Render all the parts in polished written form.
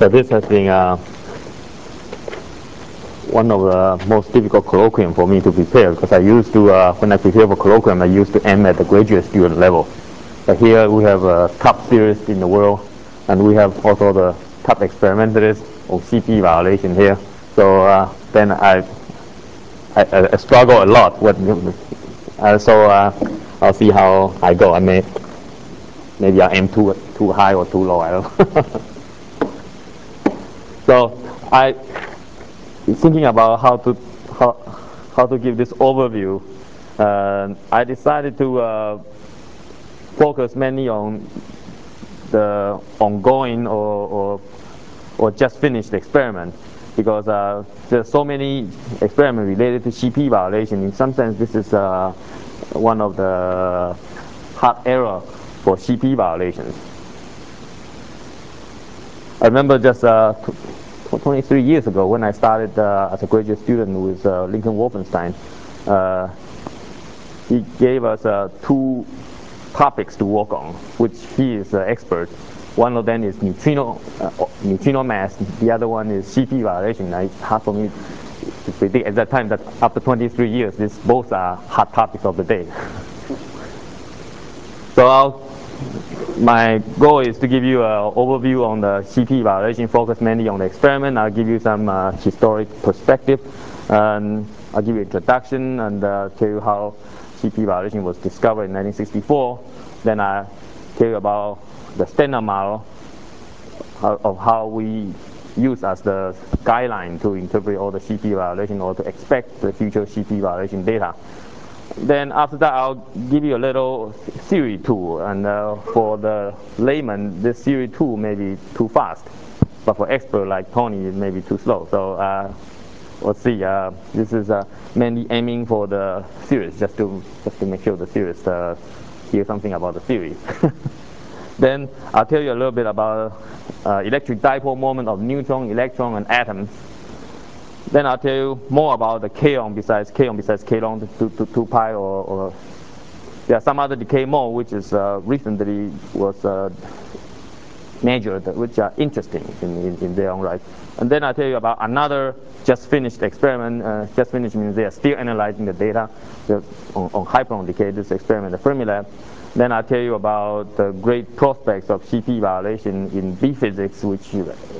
So this has been one of the most difficult colloquium for me to prepare, because I used to, when I prepare for colloquium, I used to aim at the graduate student level. But here we have top theorists in the world, and we have also the top experimentalists of CP violation here. So then I struggle a lot with, so I'll see how I go. Maybe I aim too high or too low, I don't know. So I thinking about how to give this overview. I decided to focus mainly on the ongoing or just finished experiment, because there's so many experiments related to CP violation. In some sense, this is one of the hard area for CP violations. I remember just 23 years ago when I started as a graduate student with Lincoln Wolfenstein. He gave us 2 topics to work on, which he is an expert. One of them is neutrino mass. The other one is CP violation. It's hard for me to predict at that time that after 23 years, these both are hot topics of the day. So my goal is to give you an overview on the CP violation, focus mainly on the experiment. I'll give you some historic perspective, and I'll give you an introduction and tell you how CP violation was discovered in 1964. Then I'll tell you about the standard model of how we use as the guideline to interpret all the CP violation or to expect the future CP violation data. Then after that, I'll give you a little theory tool, and for the layman, this theory tool may be too fast, but for expert like Tony, it may be too slow. So we'll see. This is mainly aiming for the theorists, just to make sure the theorists hear something about the theory. Then I'll tell you a little bit about electric dipole moment of neutron, electron, and atoms. Then I'll tell you more about the kaon besides k long to 2 pi, or there are some other decay mode which is recently was measured, which are interesting in their own right. And then I'll tell you about another just finished experiment. Just finished means they are still analyzing the data on hyperon decay, this experiment at Fermilab. Then I'll tell you about the great prospects of CP violation in B physics, which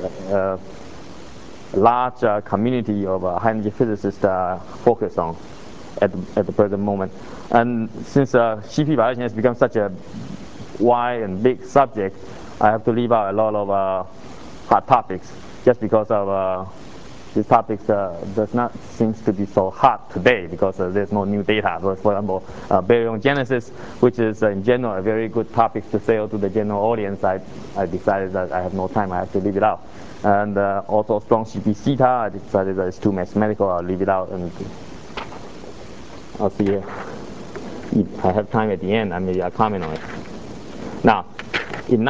large community of high-energy physicists focus on at the present moment. And since CP violation has become such a wide and big subject, I have to leave out a lot of hot topics, just because of these topics does not seem to be so hot today, because there's no new data. For example, baryogenesis, which is in general a very good topic to sell to the general audience, I decided that I have no time, I have to leave it out. And also strong CP theta, I decided that it's too mathematical, I'll leave it out. And I'll see if I have time at the end, maybe I'll comment on it. Now, in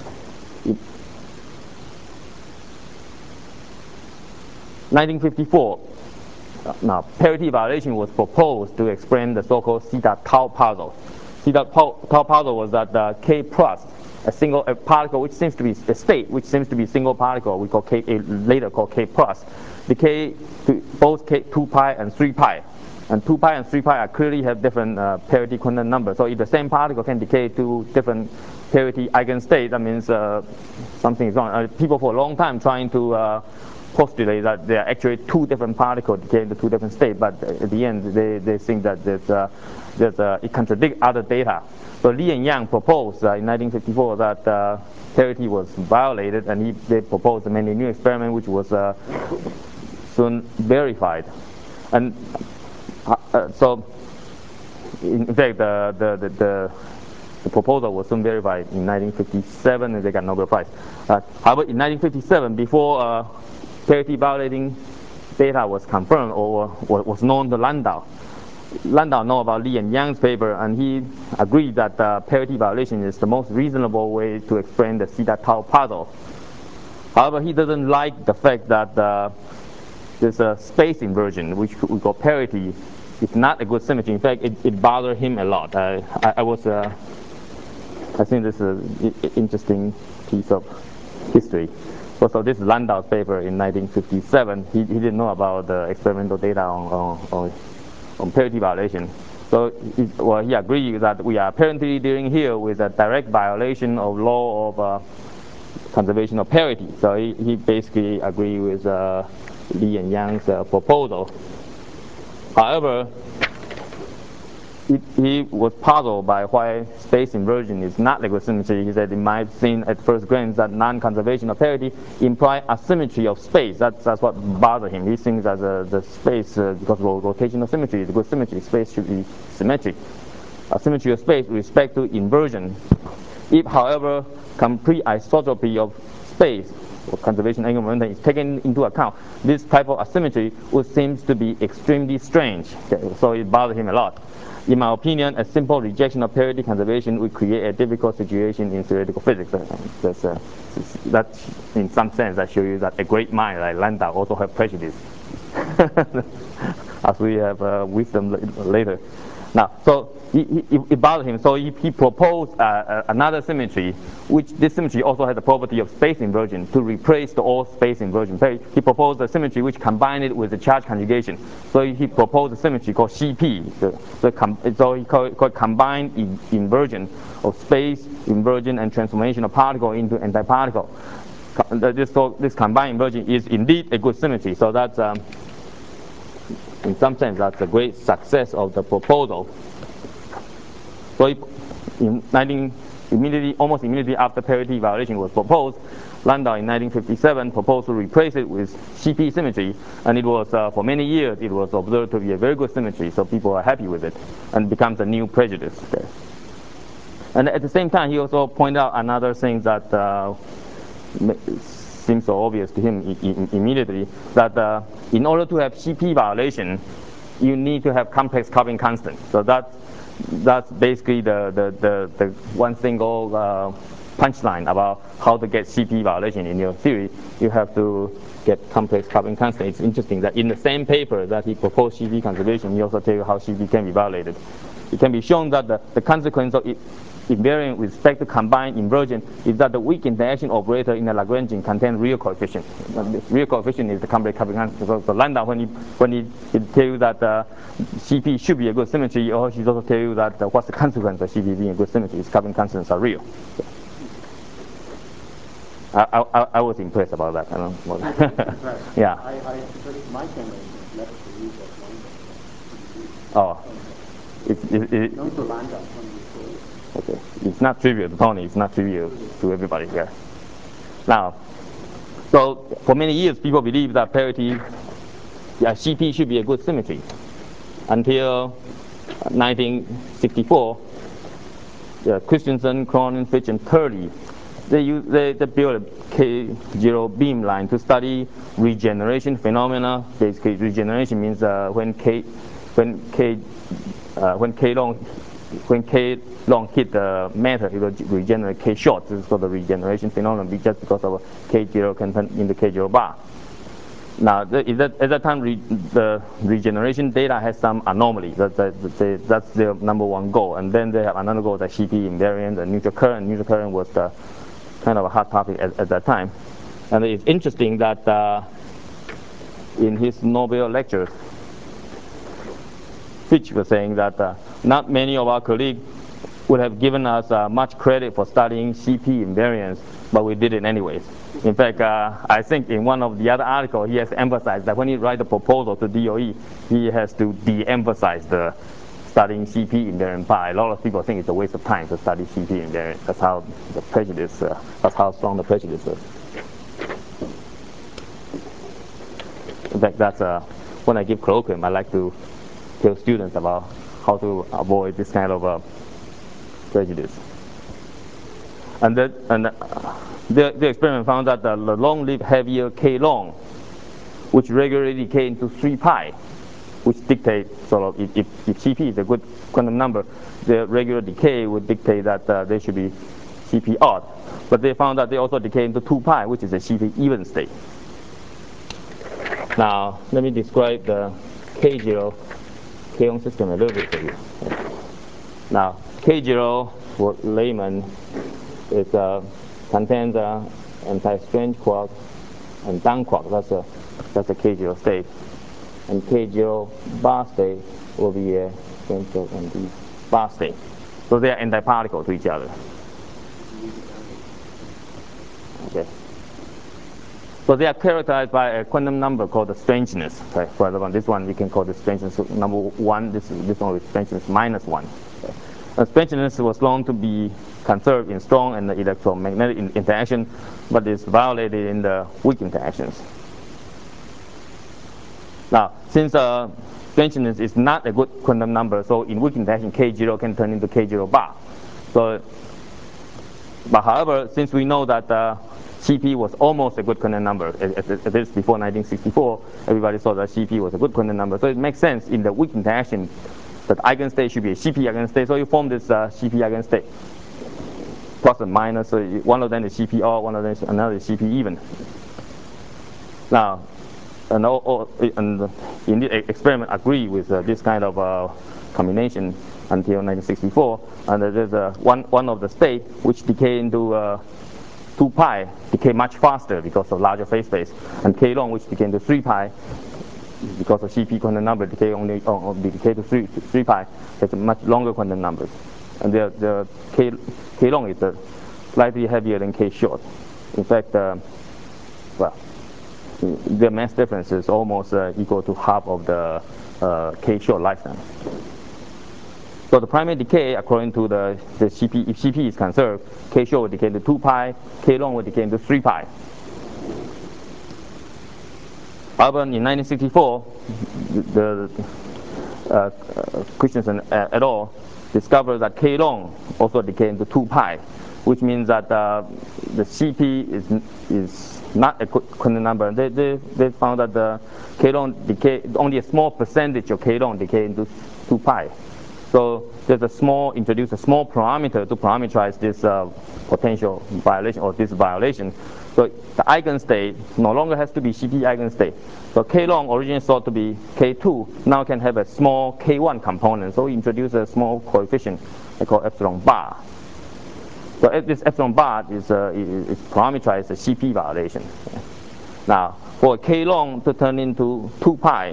1954, now parity violation was proposed to explain the so-called theta tau puzzle. Theta tau puzzle was that K plus, a particle which seems to be a state, which seems to be a single particle, we call K, later called K plus, decay to both K, 2 pi and 3 pi. And 2 pi and 3 pi clearly have different parity quantum numbers. So if the same particle can decay to different parity eigenstate, that means something is wrong. People for a long time trying to postulate that there are actually 2 different particles decaying to 2 different states, but at the end they think that it contradicts other data. So Li and Yang proposed in 1954 that parity was violated, and they proposed a many new experiment which was soon verified. And so in fact the proposal was soon verified in 1957, and they got Nobel Prize. However, in 1957, before parity violating data was confirmed or was known to Landau. Landau knew about Li and Yang's paper, and he agreed that parity violation is the most reasonable way to explain the theta tau puzzle. However, he doesn't like the fact that there's a space inversion, which we call parity. It's not a good symmetry. In fact, it bothered him a lot. I think this is an interesting piece of history. So this is Landau's paper in 1957. He didn't know about the experimental data on parity violation. So he agreed that we are apparently dealing here with a direct violation of law of conservation of parity. So he basically agreed with Li and Yang's proposal. However, he was puzzled by why space inversion is not a good symmetry. He said it might seem at first glance that non-conservation of parity implies asymmetry of space. That's what bothered him. He thinks that the space, because rotational symmetry is a good symmetry, space should be symmetric. Asymmetry of space with respect to inversion. If, however, complete isotropy of space or conservation angular momentum is taken into account, this type of asymmetry would seem to be extremely strange. Okay, so it bothered him a lot. In my opinion, a simple rejection of parity conservation would create a difficult situation in theoretical physics. That, in some sense, that shows you that a great mind like Landau also have prejudice, as we have wisdom later. Now, so it bothered him. So he proposed another symmetry, which this symmetry also has the property of space inversion to replace the all space inversion. He proposed a symmetry which combined it with the charge conjugation. So he proposed a symmetry called CP. So he called it combined inversion of space inversion and transformation of particle into antiparticle. This combined inversion is indeed a good symmetry. So that's in some sense, that's a great success of the proposal. So almost immediately after parity violation was proposed, Landau in 1957 proposed to replace it with CP symmetry, and it was for many years it was observed to be a very good symmetry. So people are happy with it, and becomes a new prejudice there. And at the same time, he also pointed out another thing that seems so obvious to him immediately, that in order to have CP violation, you need to have complex coupling constant. So that's basically the one single punchline about how to get CP violation in your theory. You have to get complex coupling constant. It's interesting that in the same paper that he proposed CP conservation, he also tells you how CP can be violated. It can be shown that the consequence of invariant with respect to combined inversion is that the weak interaction operator in the Lagrangian contains real coefficient. The real coefficient is the complex coupling constant. So Landau, when he tell you that CP should be a good symmetry, he also tell you that what's the consequence of CP being a good symmetry is coupling constants are real. I was impressed about that. I don't know. Yeah. My generation never to use that one. Oh. Not to Landau. Okay. It's not trivial to Tony, it's not trivial to everybody here. Now, so for many years people believed that parity, CP should be a good symmetry. Until 1964, Christensen, Cronin, Fitch, and Turley, they built a K0 beamline to study regeneration phenomena. Basically, regeneration means when K long hit the matter, it will regenerate K short. This is called the regeneration phenomenon, just because of K0 content in the K0 bar. Now, at that time, the regeneration data has some anomaly. That's their number one goal. And then they have another goal, the CP invariant, and neutral current. Neutral current was the kind of a hot topic at that time. And it's interesting that in his Nobel lectures, Fitch was saying that not many of our colleagues would have given us much credit for studying CP invariance, but we did it anyways. In fact, I think in one of the other articles, he has emphasized that when he writes a proposal to DOE, he has to de-emphasize the studying CP invariant part. A lot of people think it's a waste of time to study CP invariant. That's how the prejudice, that's how strong the prejudice is. In fact, that's when I give colloquium, I like to tell students about how to avoid this kind of prejudice. And the experiment found that the long-lived heavier K long, which regularly decay into 3 pi, which dictate sort of if CP is a good quantum number, the regular decay would dictate that there should be CP odd. But they found that they also decay into 2 pi, which is a CP even state. Now, let me describe the K0 K-on system a little bit for you. Now, K0 for layman is contains anti-strange quark, and down quark. That's a K0 state, and K0 bar state will be a strange quark and the bar state. So they are antiparticle to each other. Okay. So they are characterized by a quantum number called the strangeness. Okay. For example, this one we can call the strangeness number 1. This one with strangeness -1. Okay. Strangeness was known to be conserved in strong and electromagnetic interaction, but is violated in the weak interactions. Now, since strangeness is not a good quantum number, so in weak interaction K0 can turn into K0 bar. So, but however, since we know that CP was almost a good quantum number, at least before 1964, everybody thought that CP was a good quantum number. So it makes sense in the weak interaction that eigenstate should be a CP eigenstate. So you form this CP eigenstate, plus and minus. So one of them is CP odd, one of them is another is CP even. Now, and in the experiment agree with this kind of combination until 1964, and there's one of the state which decay into 2 pi decay much faster because of larger phase space, and K long which decay into 3 pi because of CP quantum number decay decay to 3 pi. It's a much longer quantum numbers, and the K long is slightly heavier than K short. In fact, well, the mass difference is almost equal to half of the K short lifetime. So the primary decay, according to the CP, if CP is conserved, K short will decay into 2 pi, K long will decay into 3 pi. However, in 1964, the Christensen et al. Discovered that K long also decay into 2 pi, which means that the CP is not a quantum number. They found that the K long decay, only a small percentage of K long decay into 2 pi. So there's introduce a small parameter to parameterize this potential violation or this violation. So the eigenstate no longer has to be CP eigenstate. So K long originally thought to be K2, now can have a small K1 component. So we introduce a small coefficient they call epsilon bar. So this epsilon bar is parameterized the CP violation. Now for K long to turn into 2 pi,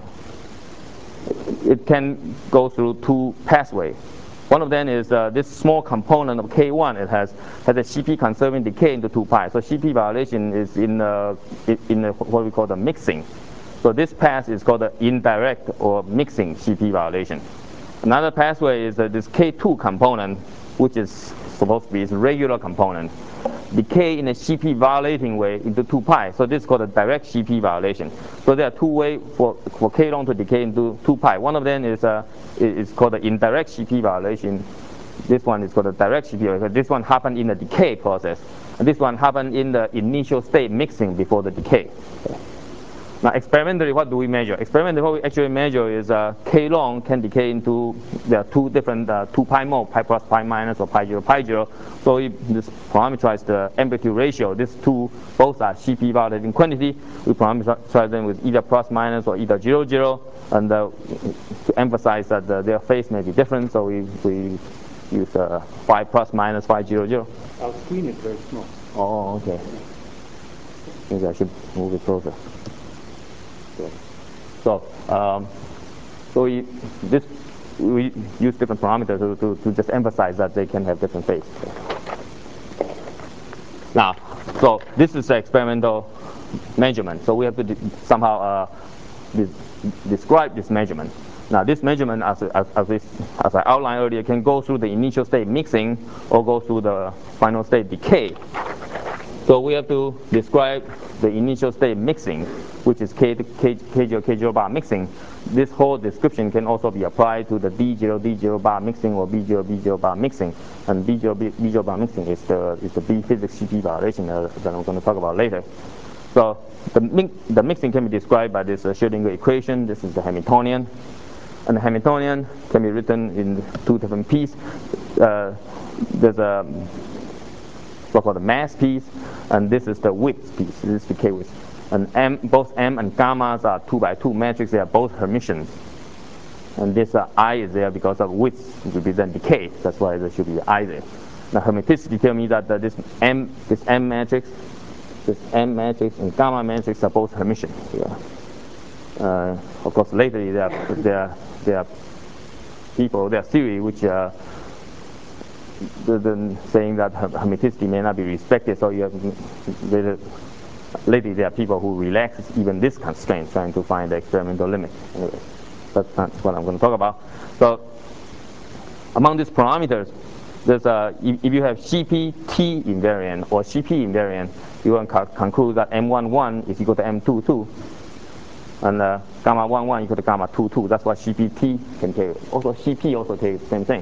it can go through 2 pathways. One of them is this small component of K1. It has a CP conserving decay into 2 pi. So CP violation is in what we call the mixing. So this path is called the indirect or mixing CP violation. Another pathway is this K2 component, which is supposed to be its regular component, decay in a CP violating way into 2 pi. So this is called a direct CP violation. So there are 2 ways for K long to decay into 2 pi. One of them is called the indirect CP violation. This one is called the direct CP violation. This one happened in the decay process. And this one happened in the initial state mixing before the decay. Now experimentally, what do we measure? Experimentally, what we actually measure is K long can decay into, there are 2 different 2 pi mode, pi plus, pi minus, or pi 0, pi 0. So we just parameterize the amplitude ratio. These 2 both are CP violating quantity. We parameterize them with either plus, minus, or either 0, 0. And to emphasize that their phase may be different, so we use phi plus, minus, phi 0, 0. Our screen is very small. Oh, okay. Maybe I should move it closer. So we use different parameters to just emphasize that they can have different phase. Now, so this is the experimental measurement. So we have to somehow describe this measurement. Now, this measurement, as I outlined earlier, can go through the initial state mixing or go through the final state decay. So we have to describe the initial state mixing, which is K0 bar mixing. This whole description can also be applied to the D0 bar mixing or B0 bar mixing. And B0 bar mixing is the B physics CP violation that I'm going to talk about later. So the mixing can be described by this Schrödinger equation. This is the Hamiltonian. And the Hamiltonian can be written in 2 different pieces. There's a so-called mass piece, and this is the width piece. This is the K width. And both M and gammas are 2 by 2 matrix. They are both Hermitians. And this I is there because of width represent decay. That's why there should be I there. Now Hermiticity tells me that this M matrix this M matrix and gamma matrix are both Hermitian. Of course, lately there are people, there are theory which saying that hermiticity may not be respected. So lately there are people who relax even this constraint, trying to find the experimental limit. Anyway, that's not what I'm going to talk about. So among these parameters, there's if you have CP-T invariant or CP invariant, you can conclude that M11 is equal to M22, and gamma 11 equal to gamma 22. That's what CP-T can tell you. Also, CP also tells you the same thing.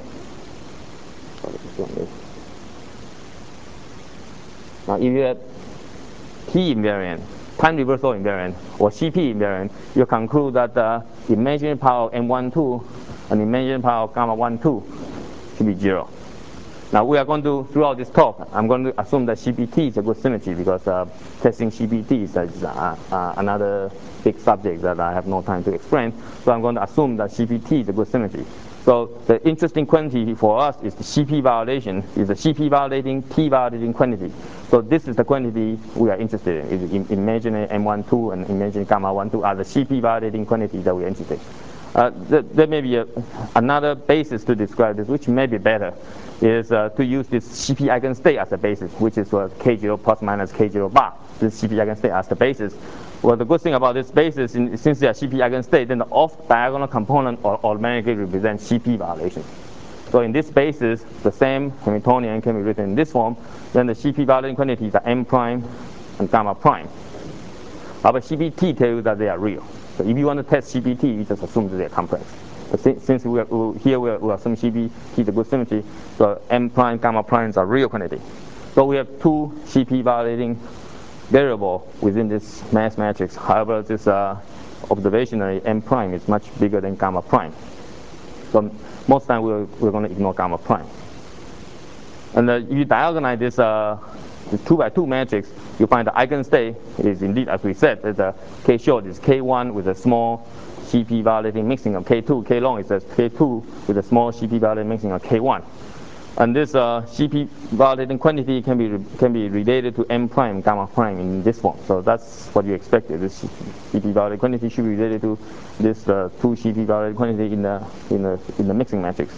Now, if you have T invariant, time reversal invariant, or CP invariant, you conclude that the imaginary power of M12 and the imaginary power of gamma 12 should be 0. Now, we are going to, throughout this talk, I'm going to assume that CPT is a good symmetry because testing CPT is another big subject that I have no time to explain. So I'm going to assume that CPT is a good symmetry. So the interesting quantity for us is the CP validation, is the CP validating T validating quantity. So this is the quantity we are interested in. Imaginary M12 and imaginary gamma 12 are the CP validating quantity that we are interested in. There may be another basis to describe this, which may be better, is to use this CP eigenstate as a basis, which is K0 plus minus K0 bar, this CP eigenstate as the basis. Well, the good thing about this basis, since they are CP eigenstate, then the off-diagonal component automatically represents CP violation. So in this basis, the same Hamiltonian can be written in this form. Then the CP validating quantities are M prime and gamma prime. However, CPT tells you that they are real. So if you want to test CPT, you just assume that they are complex. But since we assume CPT is a good symmetry, so M prime, gamma primes are real quantity. So we have two CP validating variable within this mass matrix. However, this observationally M prime is much bigger than gamma prime. So most time we're going to ignore gamma prime. And if you diagonalize this 2x2 matrix, you find the eigenstate is indeed, as we said, the K short is K1 with a small CP validating mixing of K2. K long is a K2 with a small CP validating mixing of K1. And this CP validating quantity can be related to M prime, gamma prime in this form. So that's what you expected. This CP validating quantity should be related to this 2 CP validating quantity in the mixing matrix.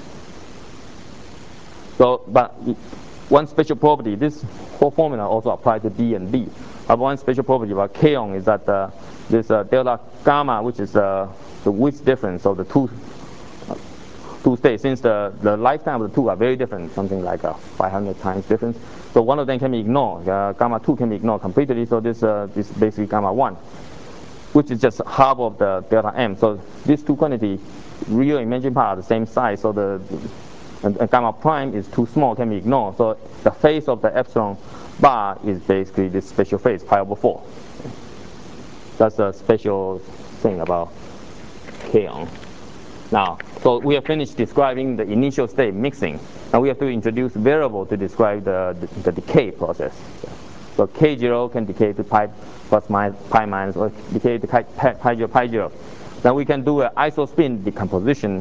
So, but one special property, this whole formula also applies to D and B. One special property about K-on is that this delta gamma, which is the width difference of the two states, since the lifetime of the two are very different, something like 500 times difference. So one of them can be ignored. Gamma 2 can be ignored completely. So this basically gamma 1, which is just half of the delta M. So these two quantities, real and imaginary part, are the same size. So and gamma prime is too small, can be ignored. So the phase of the epsilon bar is basically this special phase, pi over 4. That's a special thing about K-on. Now, so we have finished describing the initial state mixing. Now we have to introduce variable to describe the decay process. So K0 can decay to pi plus minus, pi minus, or decay to pi 0, pi 0. Now we can do an isospin decomposition.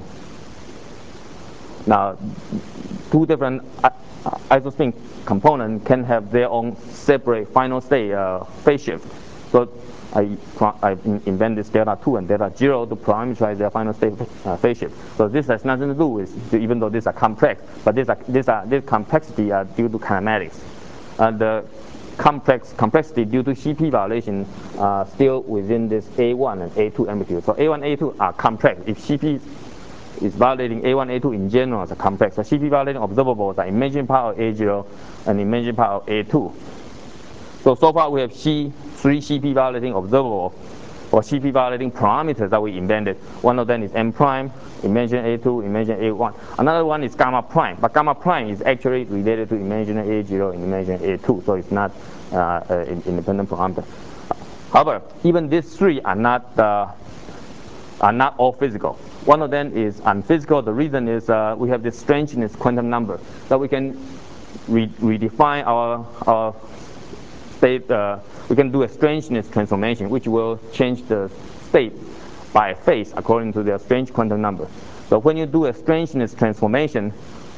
Now, two different isospin components can have their own separate final state phase shift. So I invent this delta 2 and delta 0 to parameterize their final state phase shift. So this has nothing to do with, even though these are complex, but this complexity are due to kinematics. The complexity due to CP violation are still within this A1 and A2 amplitude. So A1, A2 are complex. If CP is validating A1, A2 in general as a complex, so CP validating observables are imaginary power A0 and imaginary power A2. So far we have three CP validating observables or CP validating parameters that we invented. One of them is M prime, imaginary A2, imaginary A1. Another one is gamma prime, but gamma prime is actually related to imaginary A0 and imaginary A2, so it's not an independent parameter. However, even these three are not all physical. One of them is unphysical. The reason is we have this strangeness quantum number that we can redefine our state. We can do a strangeness transformation, which will change the state by phase according to their strange quantum number. So when you do a strangeness transformation,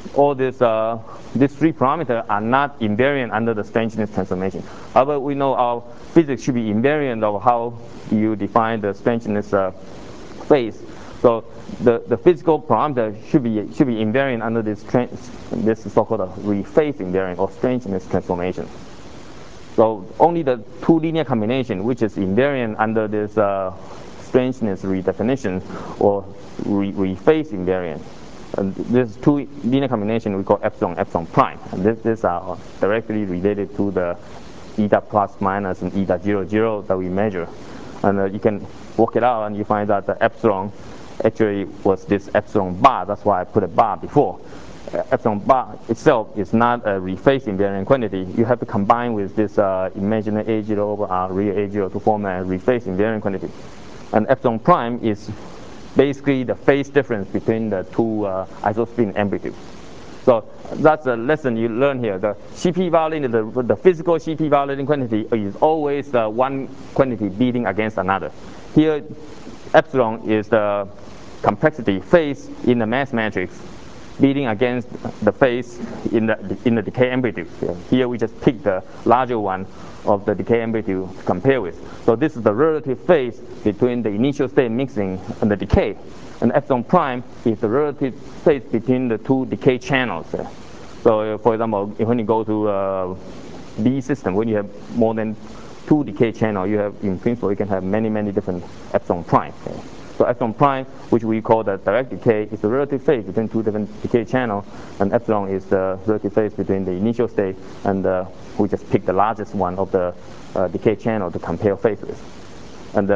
all these three parameters are not invariant under the strangeness transformation. However, we know our physics should be invariant of how you define the strangeness phase. So the physical parameter should be invariant under this so-called rephase invariant or strangeness transformation. So only the two linear combination which is invariant under this strangeness redefinition or rephase invariant. And this two linear combination we call epsilon prime. And these are directly related to the eta plus minus and eta 0 that we measure. And you can work it out and you find that the epsilon actually was this epsilon bar. That's why I put a bar before. Epsilon bar itself is not a rephase invariant quantity. You have to combine with this imaginary A0 over R real A0 to form a rephase invariant quantity. And epsilon prime is basically the phase difference between the two isospin amplitudes. So that's a lesson you learn here. The CP violating, the physical CP violating quantity is always one quantity beating against another. Here, epsilon is the complexity phase in the mass matrix beating against the phase in the decay amplitude. Here we just pick the larger one of the decay amplitude to compare with. So this is the relative phase between the initial state mixing and the decay. And epsilon prime is the relative phase between the two decay channels. So for example, when you go to B system, when you have more than two decay channels, you have, in principle, you can have many different epsilon prime. So epsilon prime, which we call the direct decay, is the relative phase between two different decay channels, and epsilon is the relative phase between the initial state, and we just pick the largest one of the decay channel to compare phases. And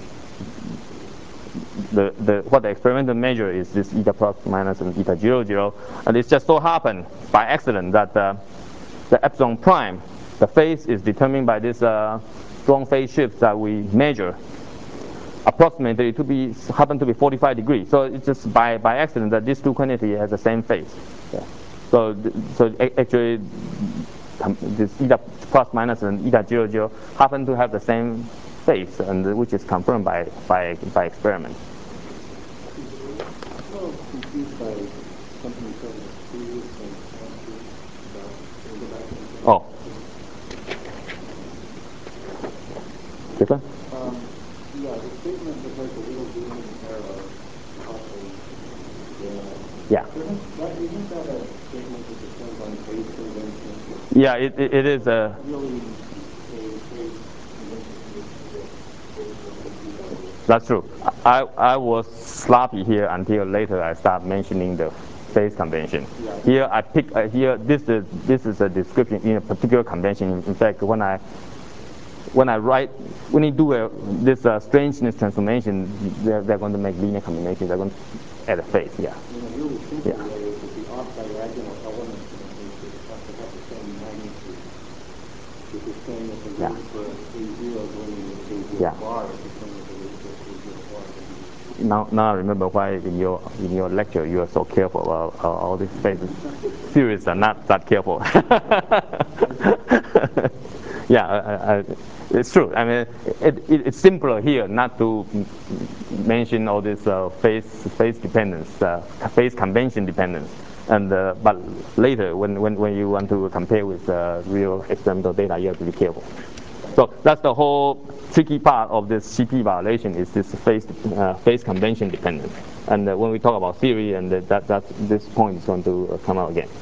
what the experimental measure is this eta plus minus and eta 0, and it just so happened by accident that the epsilon prime, the phase is determined by this strong phase shift that we measure. Approximately happen to be 45 degrees. So it's just by accident that these two quantities have the same phase. Yeah. So actually, this eta plus minus and eta 0 happen to have the same phase, and which is confirmed by experiment. I'm a little confused by something you said in the previous and Oh. Different? Yeah, the statement that has a little green arrow possibly. Yeah. Isn't that a statement that depends on phase convention? Yeah, it is a. Really, a phase convention. That's true. I was sloppy here until later I start mentioning the phase convention. Yeah. Here I pick here this is a description in a particular convention. In fact, when you do this strangeness transformation, they're going to make linear combinations. They're going to add a phase. Yeah. In a really simple way, it could be off diagonal elements have to have the same magnitude. If you're saying that the rate for A0 going into A0 bar is the same as the rate for A0 bar. Now I remember why in your lecture you are so careful about all these phases. Theorists are not that careful. Yeah, it's true. I mean, it's simpler here not to mention all this phase dependence, phase convention dependence, and but later when you want to compare with real experimental data, you have to be careful. So that's the whole tricky part of this CP violation is this phase convention dependence. And when we talk about theory, and this point is going to come out again.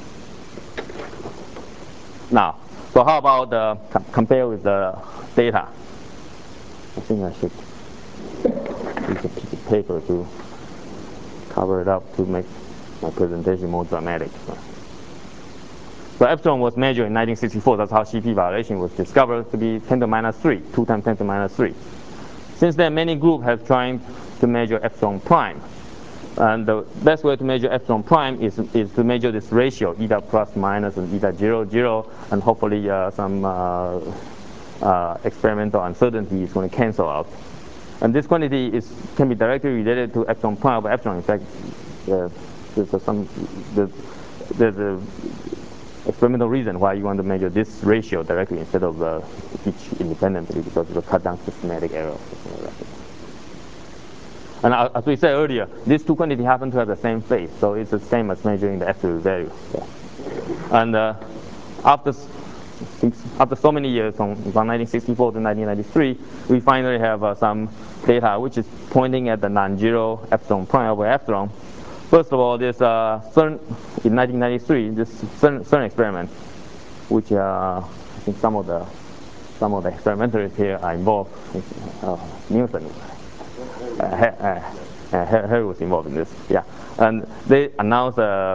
Now, so how about compare with the data? I think I should use a piece of paper to cover it up to make my presentation more dramatic. So epsilon was measured in 1964. That's how CP violation was discovered to be 10 to the minus 3, 2 times 10 to the minus 3. Since then, many groups have tried to measure epsilon prime. And the best way to measure epsilon prime is to measure this ratio, eta plus minus and eta 0, and hopefully some experimental uncertainty is going to cancel out. And this quantity can be directly related to epsilon prime over epsilon. In fact, there's a experimental reason why you want to measure this ratio directly instead of each independently, because it will cut down systematic error. And as we said earlier, these two quantities happen to have the same phase, so it's the same as measuring the absolute value. Yeah. And after so many years, from 1964 to 1993, we finally have some data which is pointing at the non-zero epsilon prime over epsilon. First of all, this CERN in 1993, this CERN experiment, which I think some of the experimentalists here are involved. Newton, Harry was involved in this. Yeah, and they announced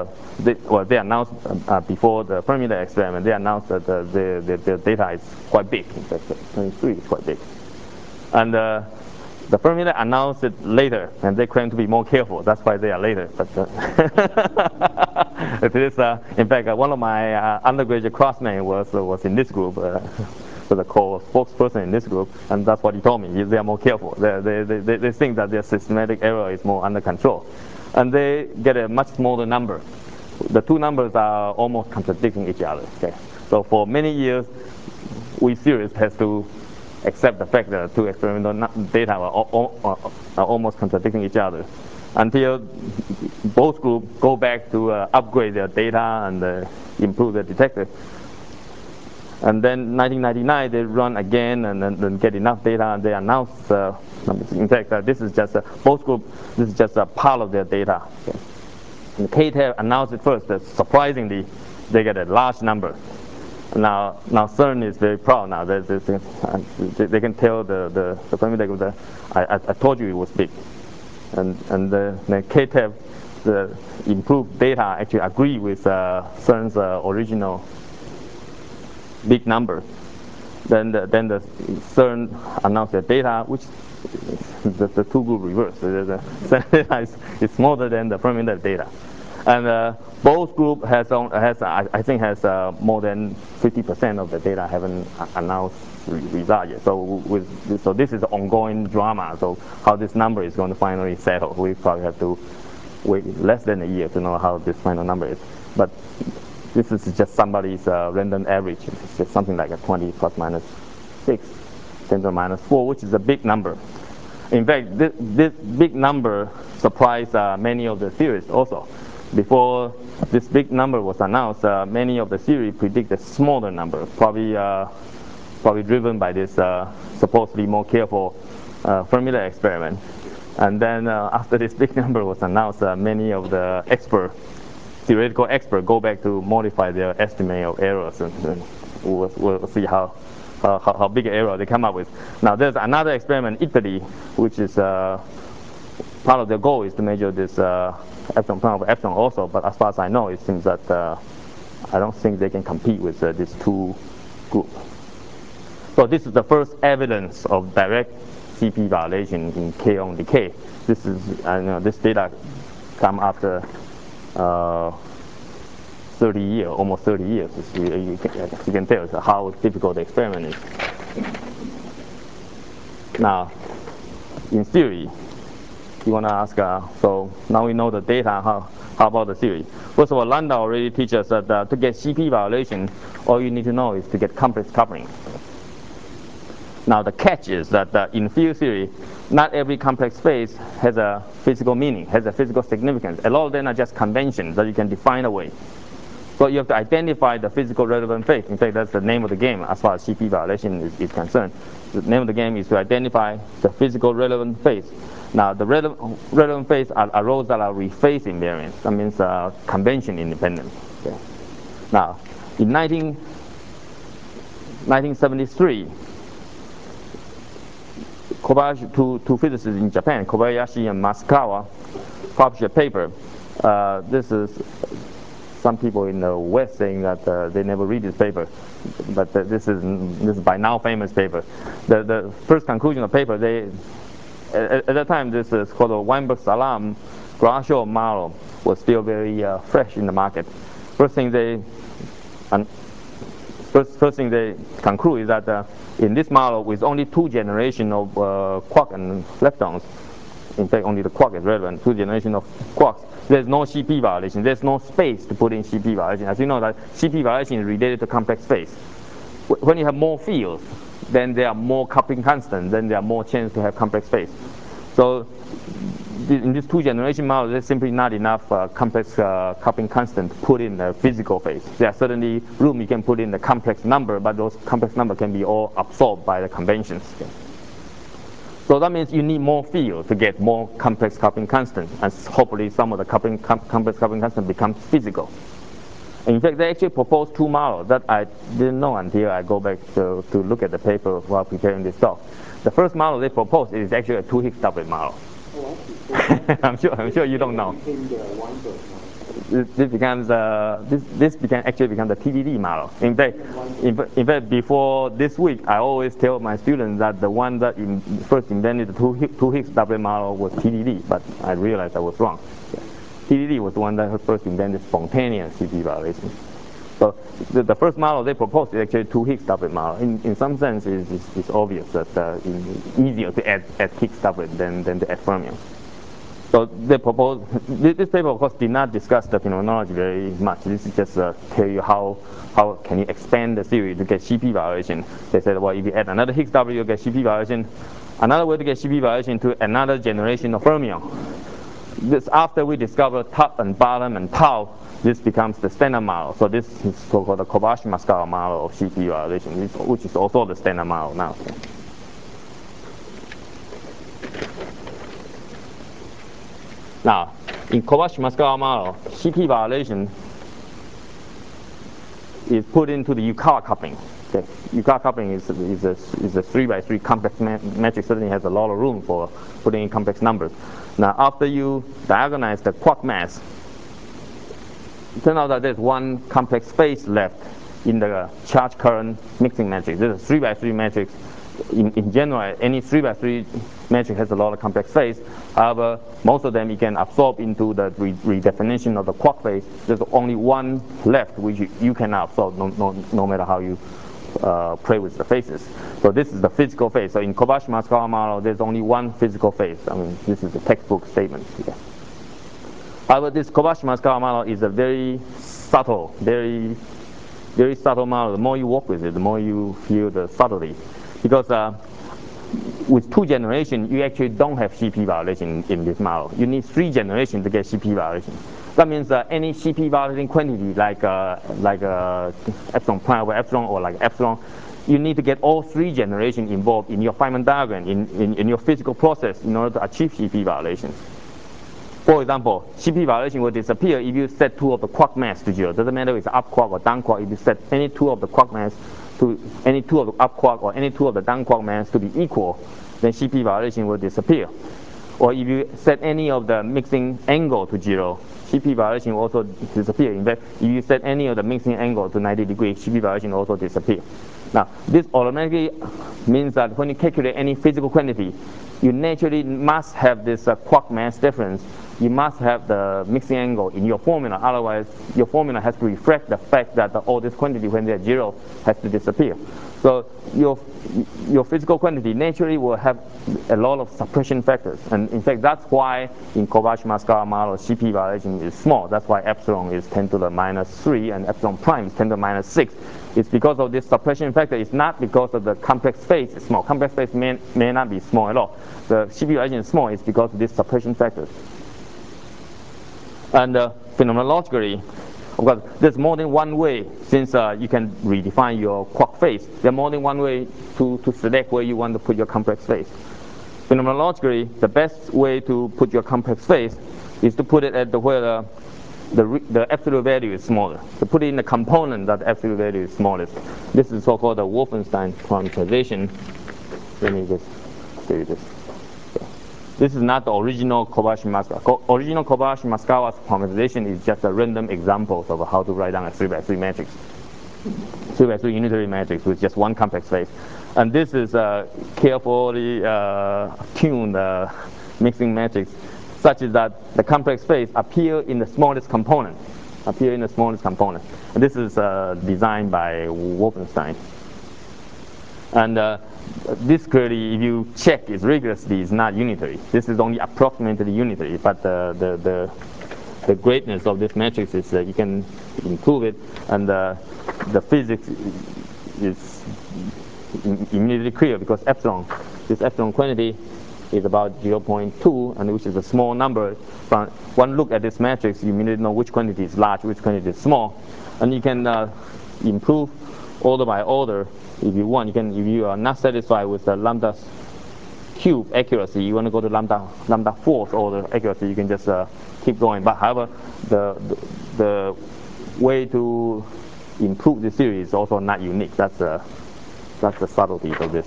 before the Fermi experiment. They announced that the data is quite big. In fact, 23 is quite big, and the Fermi announced it later, and they claim to be more careful. That's why they are later. But it is, in fact, one of my undergraduate classmates was in this group. So the spokesperson in this group, and that's what he told me. They are more careful. They think that their systematic error is more under control, and they get a much smaller number. The two numbers are almost contradicting each other. Okay, so for many years, we theorists have to accept the fact that two experimental data are almost contradicting each other, until both groups go back to upgrade their data and improve their detector. And then 1999, they run again and then get enough data, and they announce, in fact, this is just both groups, this is just a part of their data. Okay. And KTEV announced it first, that surprisingly, they get a large number. Now CERN is very proud now. They can tell the Fermi group that I told you it was big. And the KTEV, the improved data actually agree with CERN's original big number. Then the CERN announced their data, which the two group reverse. The CERN data is smaller than the Fermi data, and both group has I think has more than 50% of the data haven't announced result yet. So this is an ongoing drama. So how this number is going to finally settle, we probably have to wait less than a year to know how this final number is. But this is just somebody's random average. It's just something like a 20 plus minus 6, 10 to the minus 4, which is a big number. In fact, this big number surprised many of the theorists also. Before this big number was announced, many of the theories predict a smaller number, probably driven by this supposedly more careful Fermi experiment. And then after this big number was announced, many of the theoretical experts go back to modify their estimate of errors, and we'll see how big an error they come up with. Now there's another experiment in Italy, which is part of their goal is to measure this epsilon prime over epsilon also, but as far as I know, it seems that I don't think they can compete with these two groups. So this is the first evidence of direct CP violation in kaon decay. This is this data come after 30 years, almost 30 years. You can tell how difficult the experiment is. Now, in theory, you want to ask, so now we know the data, how about the theory? First of all, Landau already teaches us that to get CP violation, all you need to know is to get complex coupling. Now the catch is that in field theory, not every complex phase has a physical meaning, has a physical significance. A lot of them are just conventions that you can define away. So you have to identify the physical relevant phase. In fact, that's the name of the game as far as CP violation is concerned. The name of the game is to identify the physical relevant phase. Now the relevant phase are rows that are rephase invariant. That means convention independent. Okay. Now in 1973, Kobayashi, two physicists in Japan, Kobayashi and Masukawa, published a paper. This is some people in the West saying that they never read this paper, but this is by now famous paper. The first conclusion of the paper, at that time, this is called the Weinberg-Salam Grashow model, was still very fresh in the market. First thing they conclude is that in this model, with only 2 generations of quark and leptons, in fact only the quark is relevant, 2 generations of quarks, there's no CP violation. There's no space to put in CP violation. As you know, that CP violation is related to complex phase. When you have more fields, then there are more coupling constant, then there are more chance to have complex phase. So in this two-generation model, there's simply not enough complex coupling constant to put in the physical phase. There are certainly room you can put in the complex number, but those complex number can be all absorbed by the conventions. Okay. So that means you need more field to get more complex coupling constant, and hopefully some of the complex coupling constant becomes physical. In fact, they actually proposed two models that I didn't know until I go back to look at the paper while preparing this talk. The first model they proposed is actually a 2 Higgs doublet model. Oh, I see. I'm sure you don't know. This becomes actually becomes the TDD model. In fact, before this week, I always tell my students that the one that first invented the 2 Higgs doublet model was TDD, but I realized I was wrong. TDD was the one that first invented spontaneous CP violation. So the first model they proposed is actually 2 Higgs doublet model. In some sense, it's obvious that it's easier to add Higgs doublet than to add fermions. So they proposed, this paper of course did not discuss the phenomenology very much. This is just tell you how can you expand the theory to get CP violation. They said, well, if you add another Higgs doublet, you get CP violation. Another way to get CP violation to another generation of fermion. This after we discover top and bottom and tau, this becomes the standard model. So this is so-called the Kobayashi-Maskawa model of CP violation, which is also the standard model now. Now, in Kobayashi-Maskawa model, CP violation is put into the Yukawa coupling. Okay. Yukawa coupling is a 3x3 complex matrix. Certainly has a lot of room for putting in complex numbers. Now, after you diagonalize the quark mass, it turns out that there's one complex phase left in the charge current mixing matrix. This is a 3x3 matrix. In general, any 3x3 matrix has a lot of complex phase. However, most of them you can absorb into the redefinition of the quark phase. There's only one left which you cannot absorb no matter how you play with the phases. So this is the physical phase. So in Kobayashi-Maskawa model, there's only one physical phase. I mean, this is a textbook statement here. However, this Kobayashi-Maskawa model is a very subtle, very subtle model. The more you work with it, the more you feel the subtlety. Because with 2 generations, you actually don't have CP violation in this model. You need 3 generations to get CP violation. That means any CP violating quantity like epsilon prime over epsilon or like epsilon, you need to get all 3 generations involved in your Feynman diagram, in your physical process in order to achieve CP violation. For example, CP violation will disappear if you set 2 of the quark mass to 0. Doesn't matter if it's up quark or down quark. If you set any 2 of the quark mass to any 2 of the up quark or any 2 of the down quark mass to be equal, then CP violation will disappear. Or if you set any of the mixing angle to 0, CP violation will also disappear. In fact, if you set any of the mixing angle to 90 degrees, CP violation will also disappear. Now, this automatically means that when you calculate any physical quantity, you naturally must have this quark mass difference. You must have the mixing angle in your formula. Otherwise, your formula has to reflect the fact that all this quantity, when they're 0, has to disappear. So your physical quantity naturally will have a lot of suppression factors. And in fact, that's why in Kobayashi-Maskawa model, CP violation is small. That's why epsilon is 10 to the minus 3 and epsilon prime is 10 to the minus 6. It's because of this suppression factor. It's not because of the complex phase is small. Complex phase may not be small at all. The CP violation is small. It's because of these suppression factors. And phenomenologically, of course, there's more than one way, since you can redefine your quark phase. There's more than one way to select where you want to put your complex phase. Phenomenologically, the best way to put your complex phase is to put it at where the absolute value is smaller. To put it in the component that the absolute value is smallest. This is so-called the Wolfenstein parameterization. Let me just show you this. This is not the original Kobayashi-Maskawa. Original Kobayashi-Maskawa's parameterization is just a random examples of how to write down a 3x3 matrix. 3x3 unitary matrix with just one complex phase. And this is a carefully tuned mixing matrix such that the complex phase appear in the smallest component. And this is designed by Wolfenstein. And this clearly, if you check it rigorously, is not unitary. This is only approximately unitary, but the greatness of this matrix is you can improve it, and the physics is immediately clear because this epsilon quantity is about 0.2, and which is a small number. From one look at this matrix, you immediately know which quantity is large, which quantity is small, and you can improve order by order if you want. You can, if you are not satisfied with the lambda cube accuracy, you want to go to lambda fourth order accuracy, you can just keep going. But however, the way to improve the series is also not unique. That's the subtlety of this.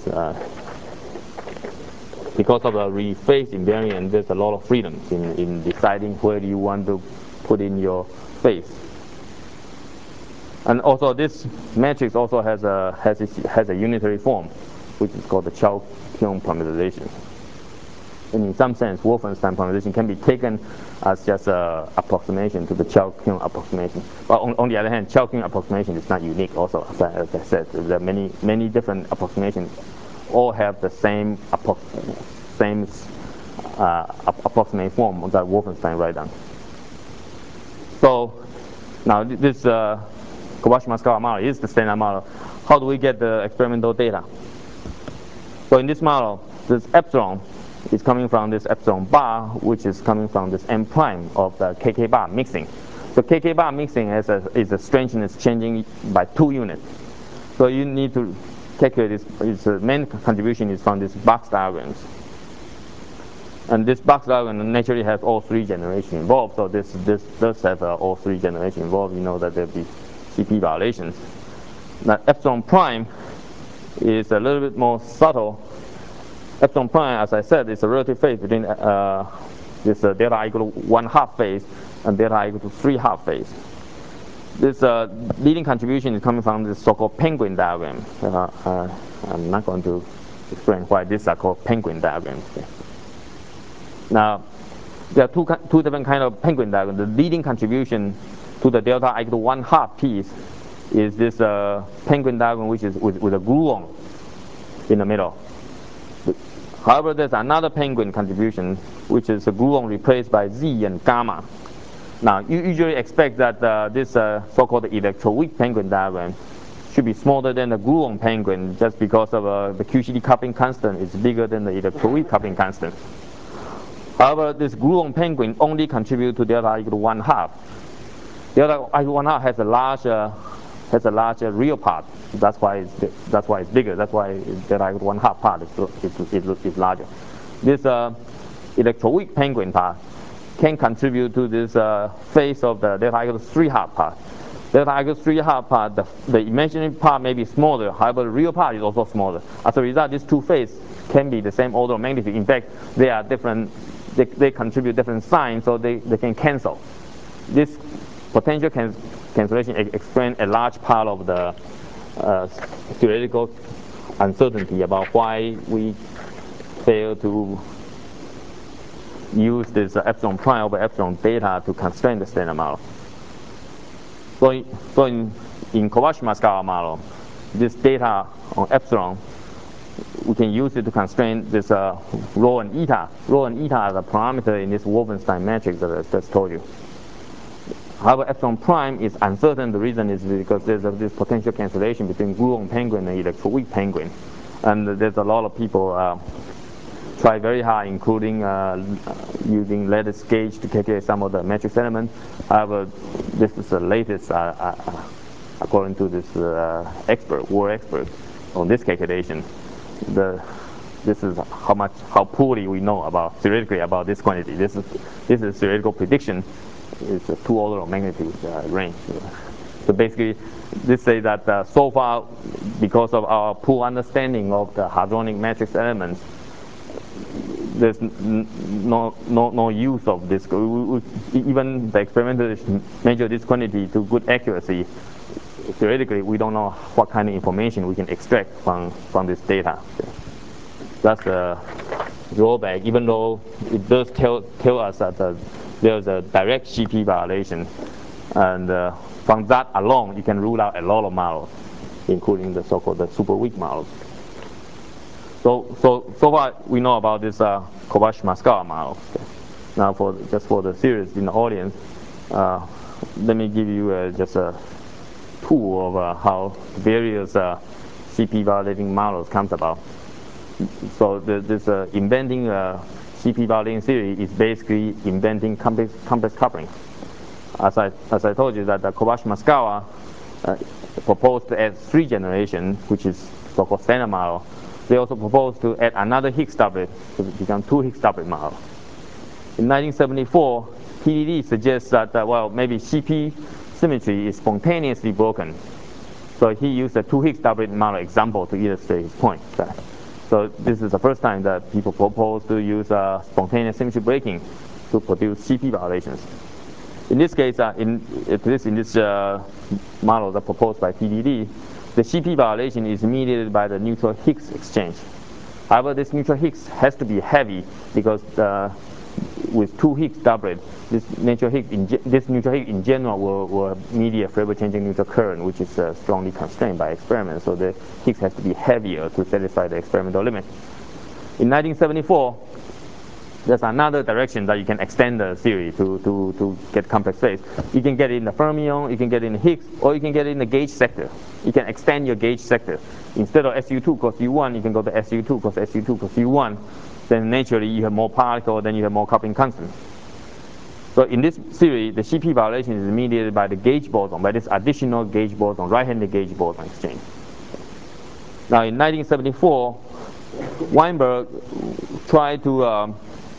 Because of the rephase invariant, there's a lot of freedom in deciding where you want to put in your phase. And also, this matrix also has a unitary form, which is called the Chao-Keung parameterization. And in some sense, Wolfenstein parameterization can be taken as just an approximation to the Chao-Keung approximation. But on the other hand, Chao-Keung approximation is not unique also, as I said. There are many different approximations, all have the same approximate form that Wolfenstein write down. So now this Kobayashi-Maskawa model is the standard model. How do we get the experimental data? So in this model, this epsilon is coming from this epsilon bar, which is coming from this m prime of the kk bar mixing. So kk bar mixing is a strangeness changing by 2 units. So you need to calculate its main contribution is from this box diagrams. And this box diagram naturally has all 3 generations involved. So this does have all 3 generations involved. You know that there'll be CP violations. Now epsilon prime is a little bit more subtle. Epsilon prime, as I said, is a relative phase between this delta I equal to 1/2 phase and delta I equal to 3/2 phase. This leading contribution is coming from this so-called penguin diagram. I'm not going to explain why these are called penguin diagrams. Now, there are two different kinds of penguin diagrams. The leading contribution to the delta I equal to 1/2 piece is this penguin diagram, which is with a gluon in the middle. However, there's another penguin contribution, which is a gluon replaced by Z and gamma. Now, you usually expect that this so-called electroweak penguin diagram should be smaller than the gluon penguin, just because of the QCD coupling constant is bigger than the electroweak coupling constant. However, this gluon penguin only contributes to delta I equal to 1/2. Delta I equal to 1/2 has a larger real part. That's why it's bigger. That's why delta I equal to 1/2 part is larger. This electroweak penguin part can contribute to this phase of the delta I equal to 3/2 part. Delta I equal to 3/2 part, the imaginary part may be smaller. However, the real part is also smaller. As a result, these two phases can be the same order of magnitude. In fact, they are different. They contribute different signs, so they can cancel. This potential cancellation explains a large part of the theoretical uncertainty about why we fail to use this epsilon prime over epsilon beta to constrain the standard model. So in Kobayashi-Maskawa model, this data on epsilon, we can use it to constrain this rho and eta. Rho and eta are the parameter in this Wolfenstein matrix that I just told you. However, epsilon prime is uncertain. The reason is because there's this potential cancellation between gluon penguin and electroweak penguin. And there's a lot of people try very hard, including using lattice gauge to calculate some of the matrix elements. However, this is the latest, according to this world expert on this calculation. This is how poorly we know theoretically about this quantity. This is theoretical prediction. It's a 2 order of magnitude range. So basically, this says that so far, because of our poor understanding of the hadronic matrix elements, there's no use of this. Even the experimentalists measure this quantity to good accuracy. Theoretically, we don't know what kind of information we can extract from this data. That's the drawback, even though it does tell us that there's a direct CP violation. And from that alone, you can rule out a lot of models, including the so-called super weak models. So far we know about this Kobayashi-Maskawa model. Now just for the theorists in the audience, let me give you just a tool of how various CP validating models comes about. So this inventing CP violation theory is basically inventing complex coupling. As I told you that the Kobayashi-Maskawa proposed to add 3 generations, which is so-called standard model. They also proposed to add another Higgs doublet to become 2 Higgs doublet model. In 1974, PDD suggests that well, maybe CP symmetry is spontaneously broken. So he used a 2 Higgs doublet model example to illustrate his point. So this is the first time that people propose to use spontaneous symmetry breaking to produce CP violations. In this case, in this model that proposed by PDD, the CP violation is mediated by the neutral Higgs exchange. However, this neutral Higgs has to be heavy because with 2 Higgs doublet, this neutral Higgs in general will mediate forever-changing neutral current, which is strongly constrained by experiment. So the Higgs has to be heavier to satisfy the experimental limit. In 1974, there's another direction that you can extend the theory to get complex phase. You can get it in the fermion, you can get it in the Higgs, or you can get it in the gauge sector. You can extend your gauge sector. Instead of SU2 cos U1, you can go to SU2 cos SU2 cos U1. Then naturally you have more particle, then you have more coupling constant. So in this theory, the CP violation is mediated by the gauge boson, by this additional gauge boson, right-handed gauge boson exchange. Now in 1974, Weinberg tried to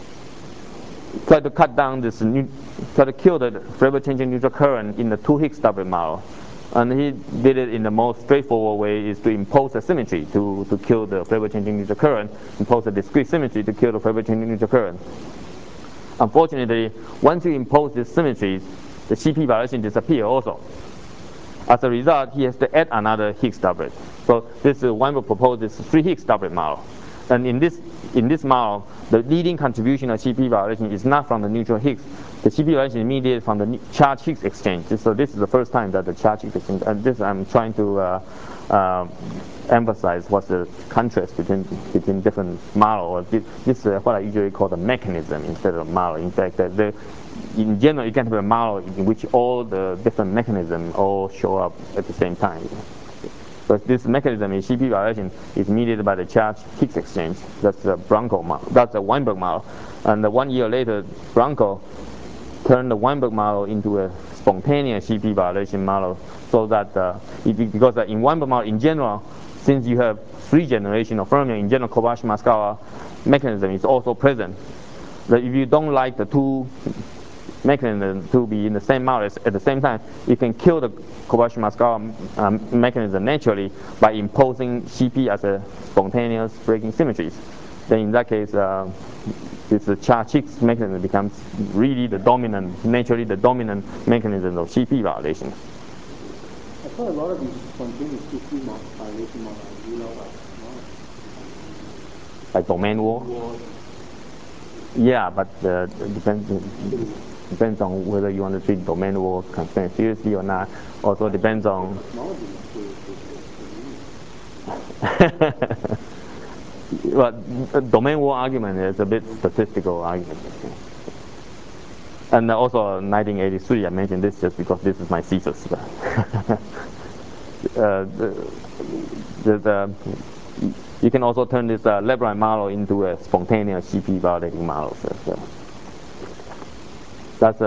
cut down this, try to kill the forever-changing neutral current in the 2 Higgs doublet model. And he did it in the most straightforward way, is to impose a symmetry to kill the forever-changing neutral current, impose a discrete symmetry to kill the forever-changing neutral current. Unfortunately, once you impose these symmetries, the CP violation disappears also. As a result, he has to add another Higgs doublet. So this Weinberg proposed this 3 Higgs doublet model. And in this model, the leading contribution of CP violation is not from the neutral Higgs. The CP violation is mediated from the charge Higgs exchange. So this is the first time that the charge Higgs exchange, and this I'm trying to emphasize what's the contrast between different models. This is what I usually call the mechanism instead of model. In fact, in general, you can have a model in which all the different mechanisms all show up at the same time. But this mechanism in CP violation is mediated by the charge Higgs exchange. That's the Branco model. That's the Weinberg model. And 1 year later, Branco turned the Weinberg model into a spontaneous CP violation model, so that because in Weinberg model in general, since you have 3 generations of fermion, in general Kobayashi-Maskawa mechanism is also present. That if you don't like the 2 mechanisms to be in the same model at the same time, you can kill the Kobayashi-Maskawa mechanism naturally by imposing CP as a spontaneous breaking symmetries. Then in that case, this charge Higgs mechanism becomes really naturally the dominant mechanism of CP violation. I thought a lot of these spontaneous CP violation models are real like domain war? Yeah, but it depends on whether you want to treat domain war constraint seriously or not. Also depends on. Well, domain war argument is a bit statistical argument. And also 1983, I mentioned this just because this is my thesis. You can also turn this Lebrun model into a spontaneous CP violating model. So that's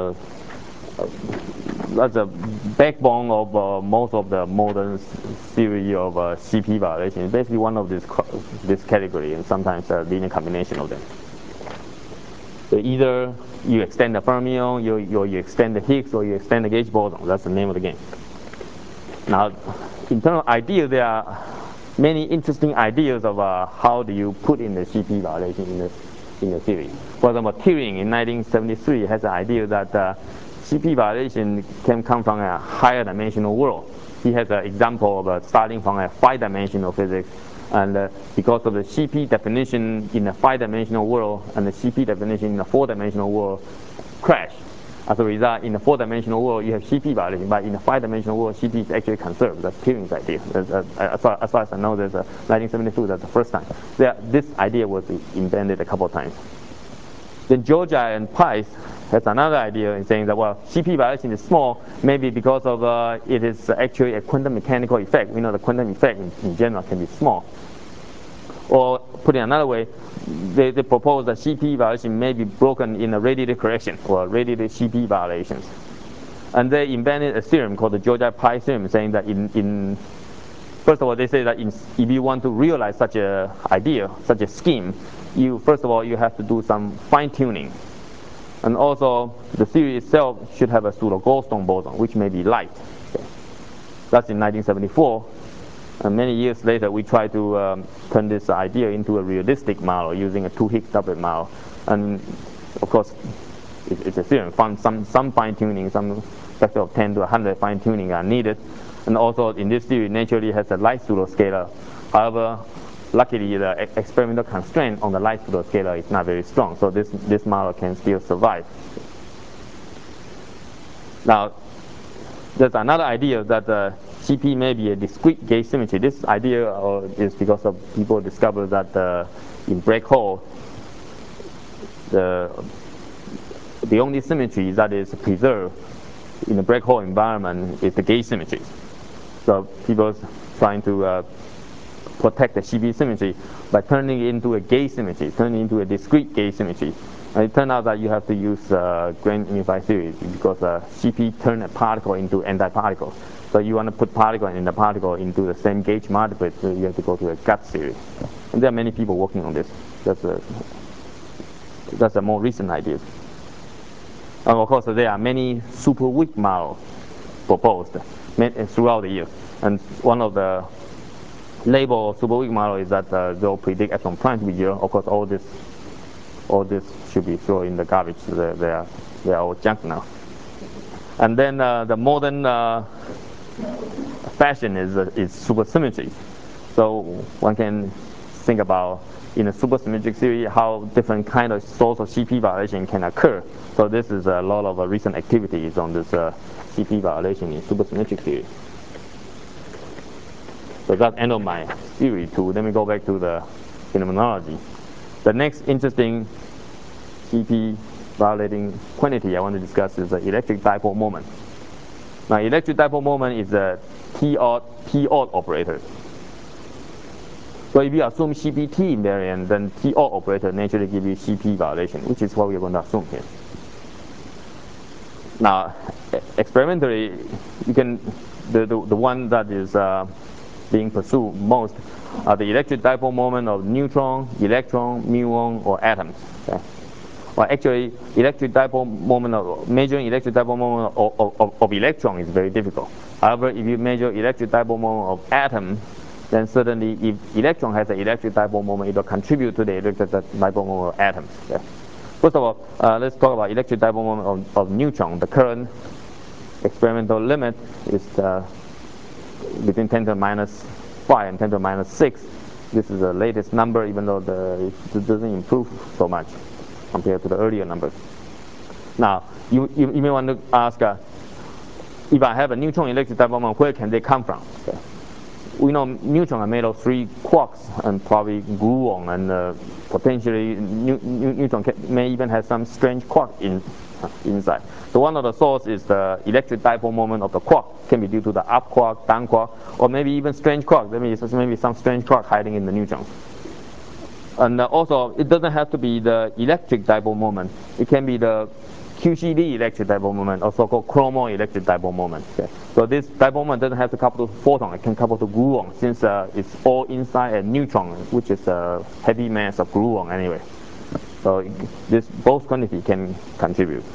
a backbone of most of the modern theory of CP violation. It's basically one of this category, and sometimes a linear combination of them. So either you extend the fermion, you extend the Higgs, or you extend the gauge boson. That's the name of the game. Now, in terms of ideas, there are many interesting ideas of how do you put in the CP violation in the theory. For example, Turing in 1973 has the idea that CP violation can come from a higher dimensional world. He has an example of starting from a 5-dimensional physics, and because of the CP definition in a 5-dimensional world and the CP definition in a 4-dimensional world crash. As a result, in the 4-dimensional world, you have CP violation, but in the 5-dimensional world, CP is actually conserved. That's Turing's idea. As far as I know, there's 1972, that's the first time. This idea was invented a couple of times. Then Georgia and Price has another idea in saying that, well, CP violation is small, maybe because of it is actually a quantum mechanical effect. We know the quantum effect in general can be small. Or put it another way, they propose that CP violation may be broken in a radiated correction or radiated CP violations. And they invented a theorem called the Georgi-Pi theorem, saying that first of all, they say that if you want to realize such an idea, such a scheme, first of all, you have to do some fine-tuning. And also, the theory itself should have a pseudo-Goldstone boson, which may be light. Okay. That's in 1974. And many years later, we tried to turn this idea into a realistic model using a 2 Higgs doublet model. And of course, it's a theorem. Some fine-tuning, some factor of 10 to 100 fine-tuning are needed. And also, in this theory, naturally has a light pseudoscalar. However, luckily, the experimental constraint on the light pseudoscalar is not very strong. So this model can still survive. Now, there's another idea that CP may be a discrete gauge symmetry. This idea is because of people discovered that in black hole, the only symmetry that is preserved in the black hole environment is the gauge symmetry. So people trying to protect the CP symmetry by turning it into a gauge symmetry, turning it into a discrete gauge symmetry. And it turned out that you have to use grand unified theory because CP turns a particle into antiparticle. So you want to put particle and the particle into the same gauge multiplet, so you have to go to a gut theory. And there are many people working on this. That's a more recent idea. And of course, there are many super weak models proposed throughout the years. And one of the label of super weak model is that they'll predict epsilon prime to be 0. Of course, all this should be thrown in the garbage. They are all junk now. And then the modern fashion is supersymmetry. So one can think about in a supersymmetric theory how different kind of source of CP violation can occur. So this is a lot of recent activities on this CP violation in supersymmetric theory. So that's the end of my theory too. Let me go back to the phenomenology. The next interesting CP violating quantity I want to discuss is the electric dipole moment. Now, electric dipole moment is a P-odd operator. So if you assume CPT invariant, then P-odd operator naturally gives you CP violation, which is what we're going to assume here. Now, experimentally, you can the one that is being pursued most are the electric dipole moment of neutron, electron, muon, or atoms. Okay? Well, actually, measuring electric dipole moment of electron is very difficult. However, if you measure electric dipole moment of atom, then certainly if electron has an electric dipole moment, it will contribute to the electric dipole moment of atoms. Okay? First of all, let's talk about electric dipole moment of neutron. The current experimental limit is between 10 to the minus 5 and 10 to the minus 6. This is the latest number, even though it doesn't improve so much compared to the earlier numbers. Now, you may want to ask, if I have a neutron electric dipole moment, where can they come from? Okay. We know neutrons are made of 3 quarks and probably gluon, and potentially neutron may even have some strange quark inside. So one of the sources is the electric dipole moment of the quark. Can be due to the up quark, down quark, or maybe even strange quark. There may be some strange quark hiding in the neutron. And also, it doesn't have to be the electric dipole moment. It can be the QCD electric dipole moment, or so-called chromo electric dipole moment. Okay. So this dipole moment doesn't have to couple to photon. It can couple to gluon, since it's all inside a neutron, which is a heavy mass of gluon anyway. So both quantity can contribute.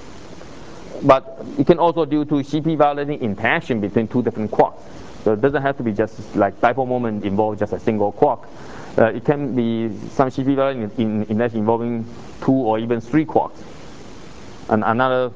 But it can also due to CP violating interaction between 2 different quarks. So it doesn't have to be just like dipole moment involve just a single quark. It can be some CP violating interaction involving 2 or even 3 quarks. And another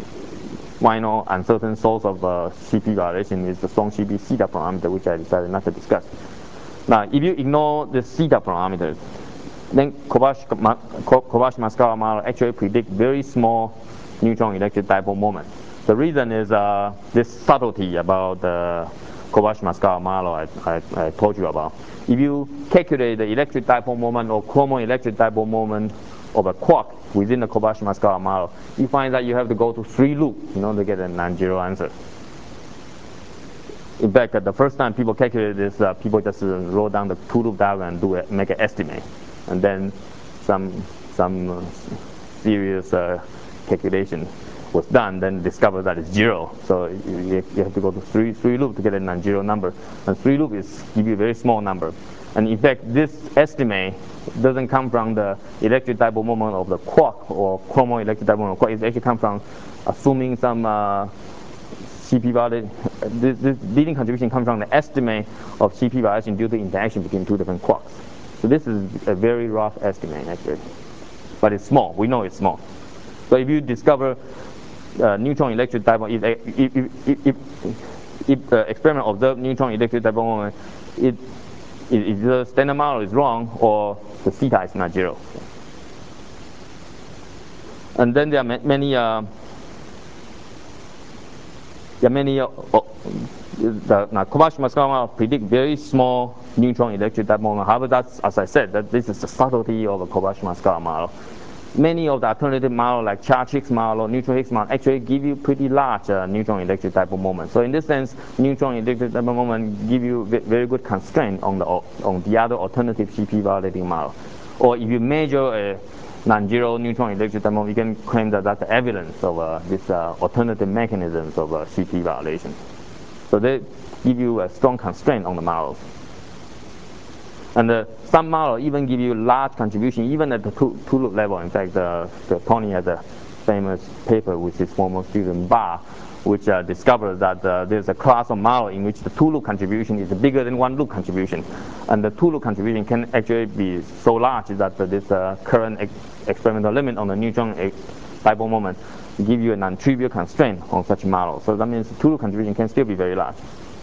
minor uncertain source of CP violation is the strong CP zeta parameter, which I decided not to discuss. Now, if you ignore the zeta parameters, then Kobayashi-Maskawa model actually predict very small neutron electric dipole moment. The reason is this subtlety about the Kobayashi-Maskawa model I told you about. If you calculate the electric dipole moment or chromo electric dipole moment of a quark within the Kobayashi-Maskawa model, you find that you have to go to 3 loops in order to get a non-zero answer. In fact, the first time people calculated this, people just wrote down the two-loop diagram and make an estimate, and then some serious calculation was done, then discovered that it's 0. So you have to go to three loop to get a non-zero number, and 3 loop give you a very small number. And in fact, this estimate doesn't come from the electric dipole moment of the quark or chromo electric dipole moment of quark. It actually comes from assuming some CP violation. This leading contribution comes from the estimate of CP violation due to interaction between two different quarks. So this is a very rough estimate actually, but it's small. We know it's small. So if you discover neutron electric dipole, if the experiment observed neutron electric dipole moment, if the standard model is wrong or the theta is not 0. And then there are many the Kobayashi-Maskawa model predict very small neutron electric dipole moment. However, that's, as I said, that this is the subtlety of a Kobayashi-Maskawa model. Many of the alternative models, like charge-Higgs model or neutral-Higgs model, actually give you pretty large neutron electric dipole moment. So in this sense, neutron electric dipole moment give you very good constraint on the other alternative CP violating model. Or if you measure a non-zero neutron electric dipole moment, you can claim that that's evidence of this alternative mechanisms of CP violation. So they give you a strong constraint on the models. And some models even give you large contribution, even at the two-loop level. In fact, Tony has a famous paper with his former student Ba, which discovered that there's a class of model in which the two-loop contribution is bigger than one-loop contribution. And the two-loop contribution can actually be so large that this current experimental limit on the neutron dipole moment give you a non-trivial constraint on such model. So that means the two-loop contribution can still be very large.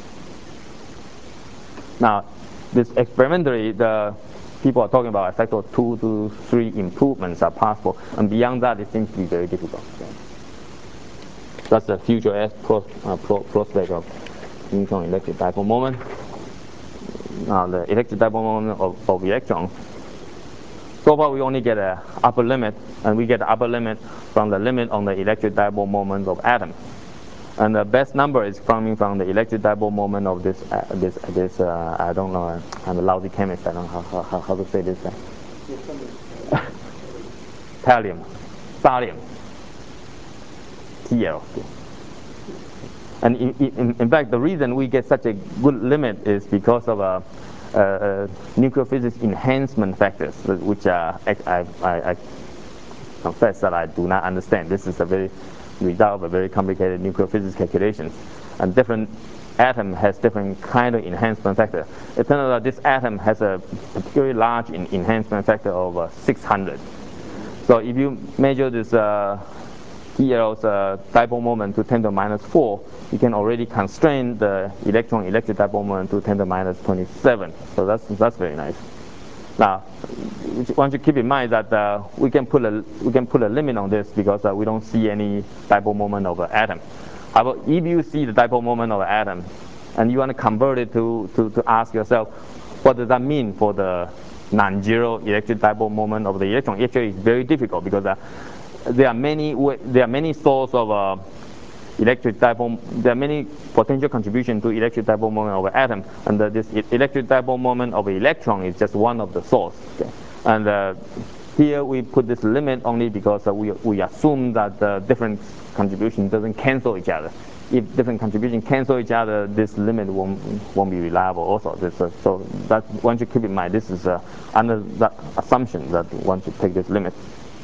Now, this experimentally, the people are talking about a factor of 2 to 3 improvements are possible, and beyond that, it seems to be very difficult. That's the future prospect of neutron electric dipole moment. Now, the electric dipole moment of electrons. So far, we only get an upper limit, and we get the upper limit from the limit on the electric dipole moment of atom. And the best number is coming from the electric dipole moment of this I don't know, I'm a lousy chemist, I don't know how to say this. Thallium, TL. And in fact, the reason we get such a good limit is because of nuclear physics enhancement factors, which I confess that I do not understand. This is a result of a very complicated nuclear physics calculations, and different atom has different kind of enhancement factor. It turns out that this atom has a particularly large enhancement factor of 600. So if you measure this TL's dipole moment to 10 to the minus 4, you can already constrain the electron electric dipole moment to 10 to the minus 27. So that's very nice. Now, once you keep in mind that we can put a limit on this because we don't see any dipole moment of an atom. However, if you see the dipole moment of an atom, and you want to convert it to ask yourself, what does that mean for the non-zero electric dipole moment of the electron? Actually, it's very difficult because there are many sources of electric dipole. There are many potential contributions to electric dipole moment of an atom, and this electric dipole moment of an electron is just one of the sources. Okay? And here we put this limit only because we assume that the different contribution doesn't cancel each other. If different contributions cancel each other, this limit won't be reliable also. So that once you keep in mind, this is under that assumption that once you take this limit.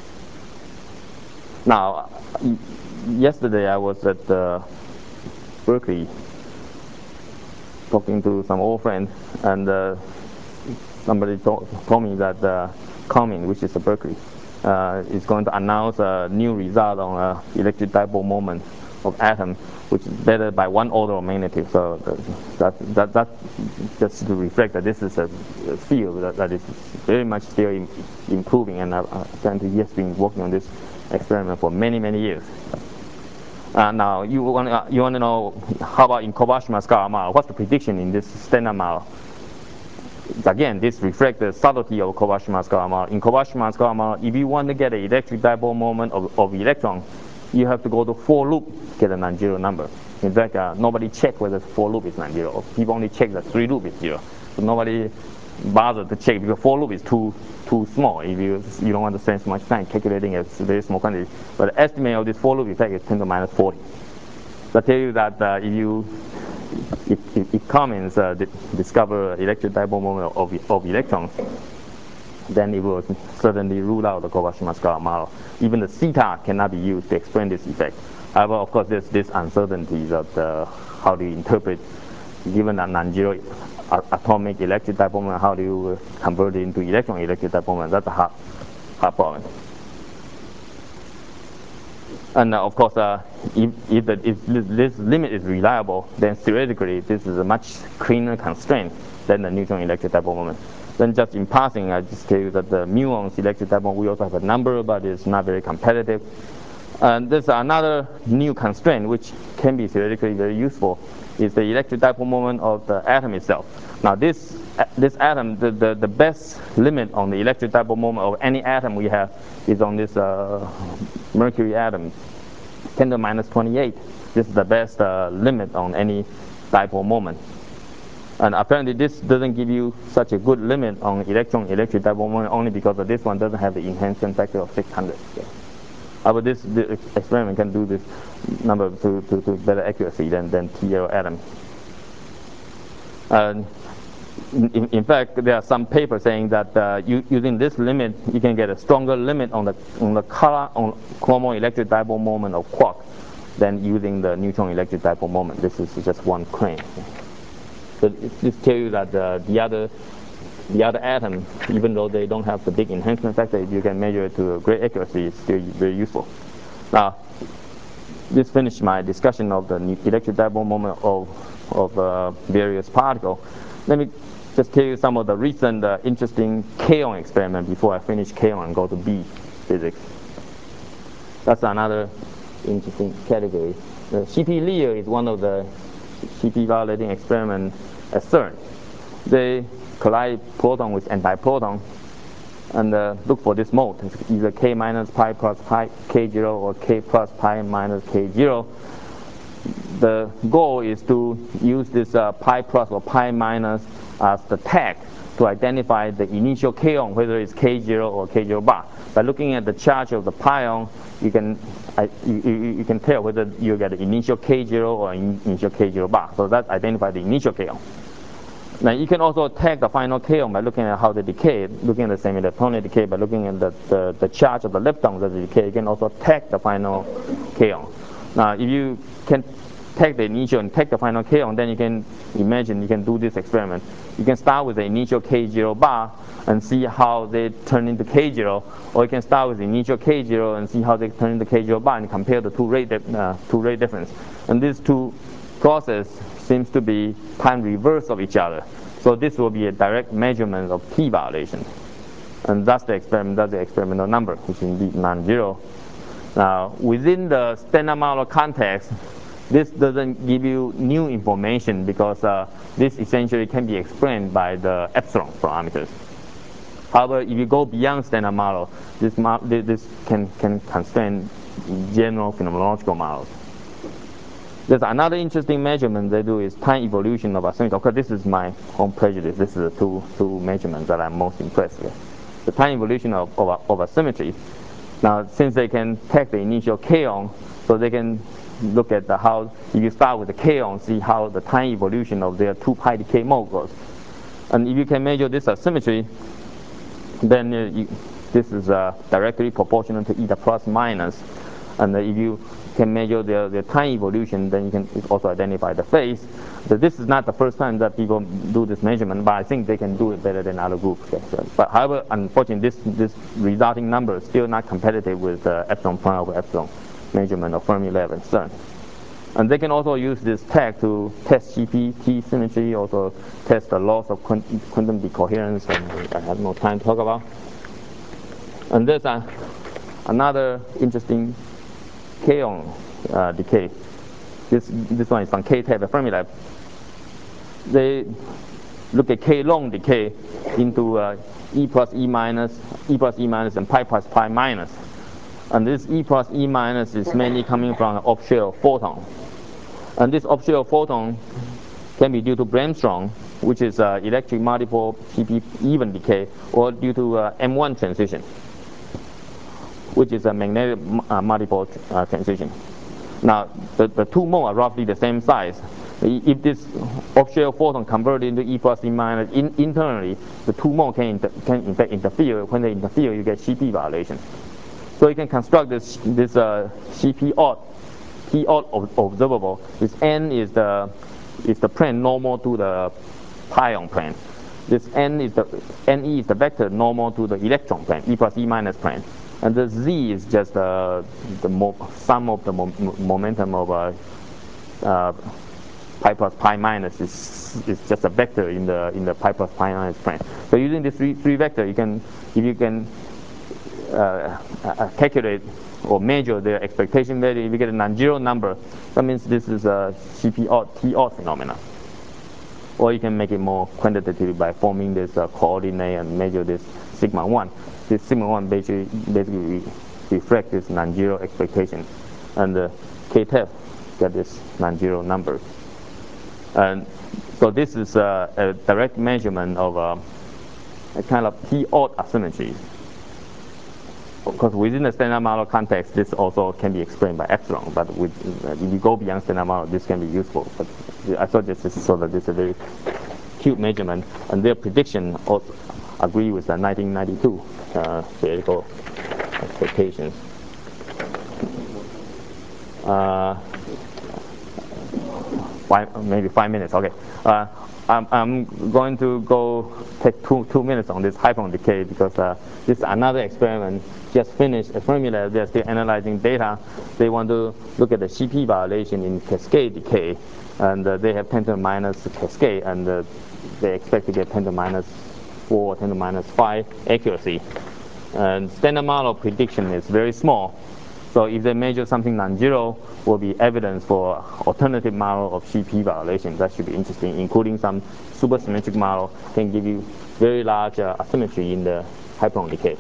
Now, yesterday I was at Berkeley talking to some old friends, and somebody told me that Cumming, which is Berkeley, is going to announce a new result on electric dipole moment of atom, which is better by 1 order of magnitude. So that just to reflect that this is a field that is very much still improving, and apparently he has been working on this experiment for many years. Now you want to know, how about in Kobayashi-Maskawa model? What's the prediction in this standard model? Again, this reflects the subtlety of Kobayashi-Maskawa model. In Kobayashi-Maskawa model, if you want to get an electric dipole moment of electron, you have to go to 4 loop to get a non-zero number. In fact, nobody checked whether 4 loop is non-zero. People only check that 3 loop is 0. So nobody bothered to check because 4 loop is too small. If you don't want to spend so much time calculating a very small quantity. But the estimate of this 4 loop effect is 10 to the minus 40. So I tell you that if Cummings discover electric dipole moment of electrons, then it will certainly rule out the Kobayashi-Maskawa model. Even the zeta cannot be used to explain this effect. However, of course, there's this uncertainty of how do you interpret, given a non-zero atomic electric dipole moment, how do you convert it into electron electric dipole moment? That's a hard problem. And of course, if this limit is reliable, then theoretically this is a much cleaner constraint than the neutron electric dipole moment. Then just in passing, I just tell you that the muons electric dipole, we also have a number, but it's not very competitive. And there's another new constraint which can be theoretically very useful, is the electric dipole moment of the atom itself. Now this atom, the best limit on the electric dipole moment of any atom we have is on this mercury atom, 10 to the minus 28. This is the best limit on any dipole moment. And apparently this doesn't give you such a good limit on electron electric dipole moment only because of this one doesn't have the enhancement factor of 600. But this experiment can do this number to better accuracy than TL atom. In fact, there are some papers saying that using this limit, you can get a stronger limit on the chromo electric dipole moment of quark than using the neutron electric dipole moment. This is just one claim. So this tells you that the other atom, even though they don't have the big enhancement factor, if you can measure it to a great accuracy, it's still very useful. Now, this finished my discussion of the electric dipole moment of various particles. Let me just tell you some of the recent interesting kaon experiment before I finish kaon and go to B physics. That's another interesting category. The CP-LEO is one of the CP violating experiments at CERN. They collide proton with antiproton and look for this mode. It's either K minus pi plus pi K0 or K plus pi minus K0. The goal is to use this pi plus or pi minus as the tag to identify the initial kaon, whether it's K0 or K0 bar. By looking at the charge of the pion, you can tell whether you get the initial K0 or initial K0 bar. So that identifies the initial kaon. Now you can also tag the final kaon by looking at how they decay, looking at the same electronic decay, by looking at the charge of the leptons as they decay. You can also tag the final kaon. Now if you can tag the initial and tag the final kaon, then you can imagine you can do this experiment. You can start with the initial K0 bar and see how they turn into K0, or you can start with the initial K0 and see how they turn into K0 bar and compare the two rate difference. And these two processes seems to be time reverse of each other. So this will be a direct measurement of T violation. And that's the experimental number, which is indeed non-zero. Now, within the standard model context, this doesn't give you new information because this essentially can be explained by the epsilon parameters. However, if you go beyond standard model, this can constrain general phenomenological models. There's another interesting measurement they do is time evolution of asymmetry. Of course, this is my own prejudice. This is the two measurements that I'm most impressed with. The time evolution of asymmetry. Now, since they can take the initial kaon, so they can look at how, if you start with the kaon, see how the time evolution of their 2 pi decay mode goes. And if you can measure this asymmetry, then this is directly proportional to eta plus minus. And if you can measure the time evolution, then you can also identify the phase. So this is not the first time that people do this measurement, but I think they can do it better than other groups. But however, unfortunately, this resulting number is still not competitive with epsilon prime over epsilon measurement of Fermi level at CERN. And they can also use this tag to test CP-T symmetry, also test the loss of quantum decoherence, and I have no time to talk about. And there's another interesting kaon decay. This one is from K-TAP at Fermi Lab. They look at K-long decay into E plus E minus, and pi plus pi minus. And this E plus E minus is mainly coming from an off-shell photon. And this obscure photon can be due to Bremsstrahlung, which is electric multiple CP even decay, or due to M1 transition, which is a magnetic multiple transition. Now, the two modes are roughly the same size. If this obscure photon converted into E plus E minus internally, the two modes can in fact interfere. When they interfere, you get CP violation. So you can construct this CP odd, P odd observable. This N is the plane normal to the pion plane. This NE is the vector normal to the electron plane, E plus E minus plane. And the Z is just the sum of the momentum of pi plus pi minus is just a vector in the pi plus pi minus plane. So using these three vector, if you can calculate or measure the expectation value, if you get a non-zero number, that means this is a CP odd, T odd phenomena. Or you can make it more quantitative by forming this coordinate and measure this sigma 1. This sigma 1 basically reflects this non-zero expectation. And the K-TEF get this non-zero number. And so this is a direct measurement of a kind of T odd asymmetry. Because within the standard model context, this also can be explained by epsilon. But if you go beyond standard model, this can be useful. But I thought this is a very cute measurement, and their prediction also agree with the 1992 theoretical expectations. Maybe 5 minutes. Okay. I'm going to take two minutes on this hypern decay because this is another experiment just finished a formula. They're still analyzing data. They want to look at the CP violation in cascade decay, and they have 10 to the minus cascade, and they expect to get 10 to the minus 4, 10 to the minus 5 accuracy. And standard model prediction is very small. So if they measure something non-zero, will be evidence for alternative model of CP violation. That should be interesting, including some supersymmetric model can give you very large asymmetry in the hypern decay.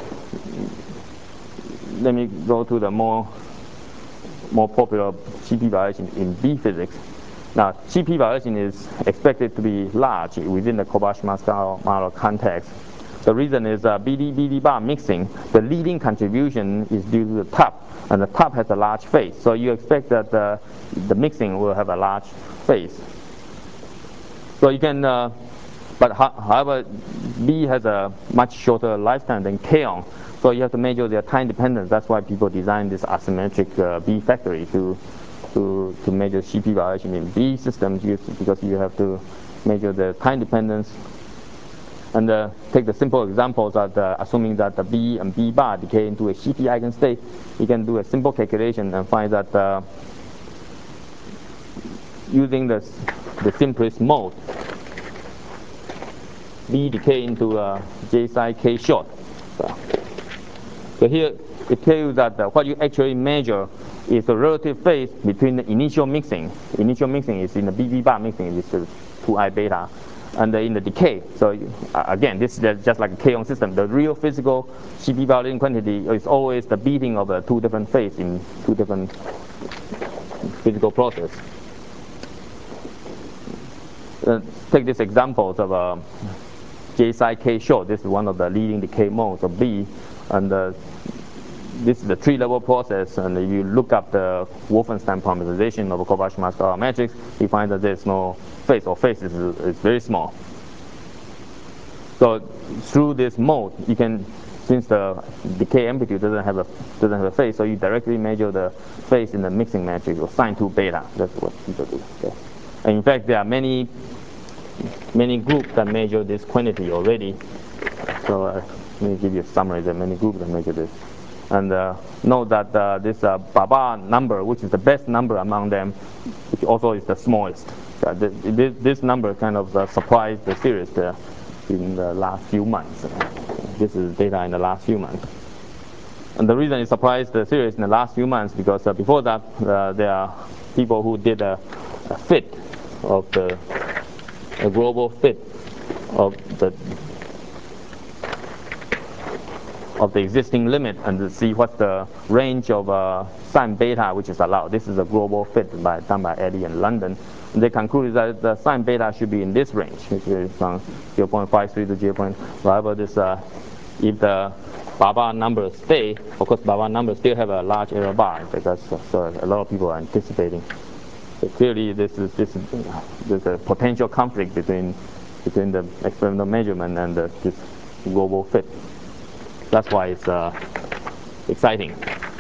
Let me go to the more popular CP violation in B physics. Now, CP violation is expected to be large within the Kobayashi-Maskawa model context. The reason is BD bar mixing. The leading contribution is due to the top, and the top has a large phase. So you expect that the mixing will have a large phase. So you can, however, B has a much shorter lifetime than Kaon. So you have to measure their time dependence. That's why people design this asymmetric B factory to measure CP violation in B systems, because you have to measure the time dependence. And take the simple examples of assuming that the B and B bar decay into a CP eigenstate. You can do a simple calculation and find that using the simplest mode, B decay into J psi K short. So here it tells you that what you actually measure is the relative phase between the initial mixing. Initial mixing is in the BB bar mixing, this is 2I beta. And in the decay. So again, this is just like a Kaon system. The real physical CP violation quantity is always the beating of the two different phases in two different physical process. Take this example of J psi K short. This is one of the leading decay modes of B, and this is the 3-level process. And if you look up the Wolfenstein parameterization of a Kobayashi-Maskawa matrix, you find that there's no phase, or phase is very small. So through this mode, you can, since the decay amplitude doesn't have a phase, so you directly measure the phase in the mixing matrix, or sin 2 beta. That's what people do. Okay. And in fact, there are many groups that measure this quantity already. So let me give you a summary. There are many groups that measure this. And note that this Baba number, which is the best number among them, which also is the smallest. This number kind of surprised the theorists in the last few months. This is data in the last few months. And the reason it surprised the theorists in the last few months, because before that, there are people who did a fit of a global fit of of the existing limit and to see what's the range of sign beta which is allowed. This is a global fit done by Eddie in London. And they concluded that the sign beta should be in this range, which is from 0.53 to 0.5. This, if the BABA numbers stay, of course BABA numbers still have a large error bar because so a lot of people are anticipating. So clearly there's a potential conflict between the experimental measurement and this global fit. That's why it's exciting.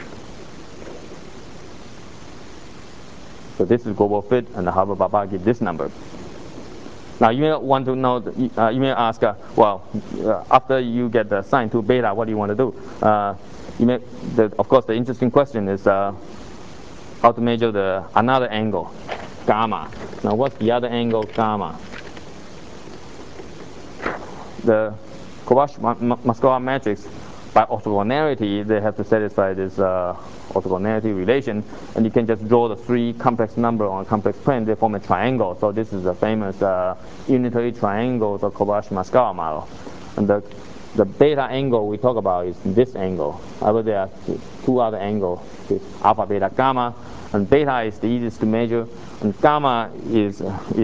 So this is global fit, and the Harvard BABA give this number. Now you may want to know, you may ask, after you get the sign to beta, what do you want to do? Of course, the interesting question is how to measure another angle, gamma. Now what's the other angle, gamma? The Kobayashi-Maskawa matrix, by orthogonality, they have to satisfy this orthogonality relation, and you can just draw the three complex number on a complex plane. They form a triangle. So this is the famous unitary triangle, the Kobayashi-Maskawa model. And the beta angle we talk about is this angle. However, there are two other angles, alpha, beta, gamma, and beta is the easiest to measure, and gamma is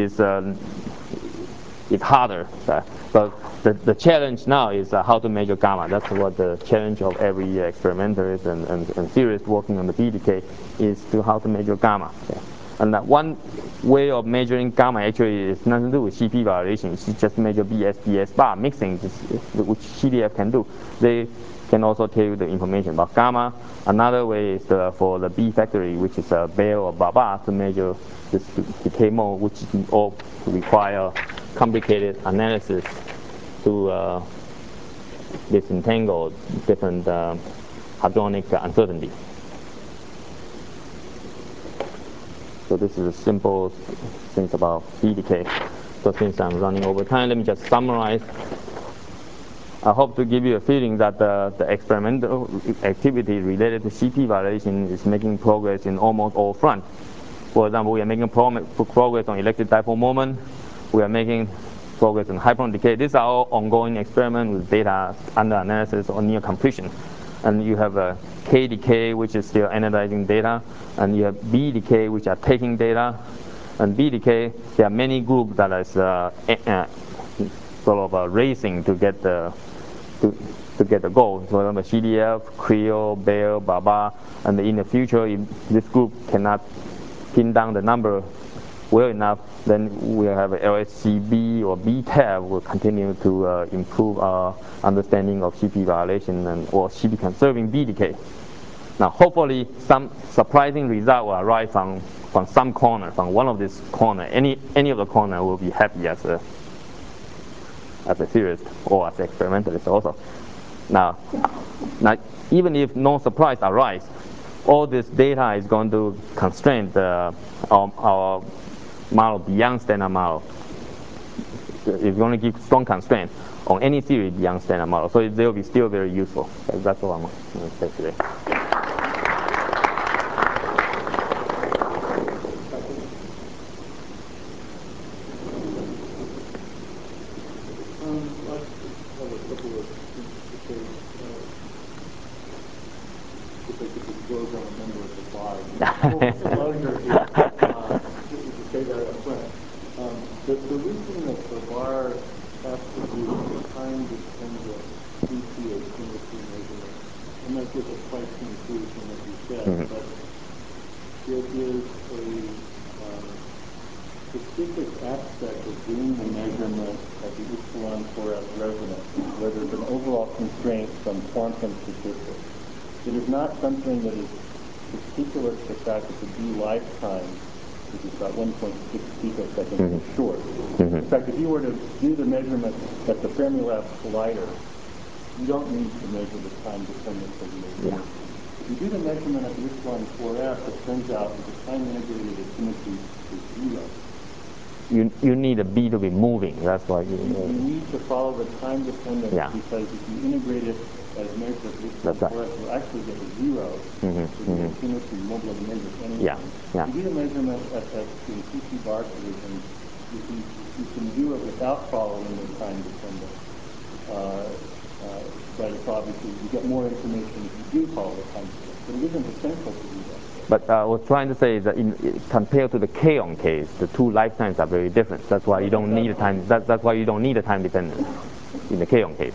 harder. So the challenge now is how to measure gamma. That's what the challenge of every experimentalist and theorist working on the B decay is to how to measure gamma. Okay. And one way of measuring gamma actually is nothing to do with CP violation. It's just measure BS bar mixing, which CDF can do. They can also tell you the information about gamma. Another way is for the B factory, which is Bell or BABA, to measure this decay mode, which all require complicated analysis to disentangle different hadronic uncertainty. So this is a simple things about B decay. So since I'm running over time, let me just summarize. I hope to give you a feeling that the experimental activity related to CP violation is making progress in almost all fronts. For example, we are making progress on electric dipole moment. We are making progress in hadron decay. These are all ongoing experiments with data under analysis or near completion. And you have a K decay, which is still analyzing data, and you have B decay, which are taking data. And B decay, there are many groups that is sort of racing to get the goal. For example, CDF, Creo, Bell, BABA, and in the future, if this group cannot pin down the number well enough, then we have LHCb or BTAB will continue to improve our understanding of CP violation or CP conserving B decay. Now, hopefully, some surprising result will arrive from some corner, from one of these corner. Any of the corner will be happy as a theorist or as an experimentalist also. Now, even if no surprise arise, all this data is going to constrain our model beyond standard model. It's going to give strong constraint on any theory beyond standard model. So they will be still very useful. That's all I'm going to say today. The reason that the bar has to do time-dependent CPA chemistry measurement, I'm not sure if it's quite conclusive from what you said, but it is a specific aspect of doing the measurement of the epsilon 4F resonance, where there's an overall constraint from quantum statistics. It is not something that is particular to the fact that the D lifetime, which is about 1.6 picoseconds, is short. In fact, if you were to do the measurement at the Fermilab collider, you don't need to measure the time dependence of the measurement. If you do the measurement at the epsilon 4F, it turns out that the time integrated symmetry is zero. You need a B to be moving. That's why you need to follow the time dependence, because if you integrate it as measured at the epsilon 4F, you'll actually get a zero. The symmetry, you won't be able to measure anything. If you do the measurement in CP bar solutions, you can do it without following the time dependence. But it's obviously, you get more information if you do follow the time scale. But it isn't essential to do that. But I was trying to say that compared to the kaon case, the two lifetimes are very different. That's why you don't need a time. That's why you don't need a time dependence in the kaon case.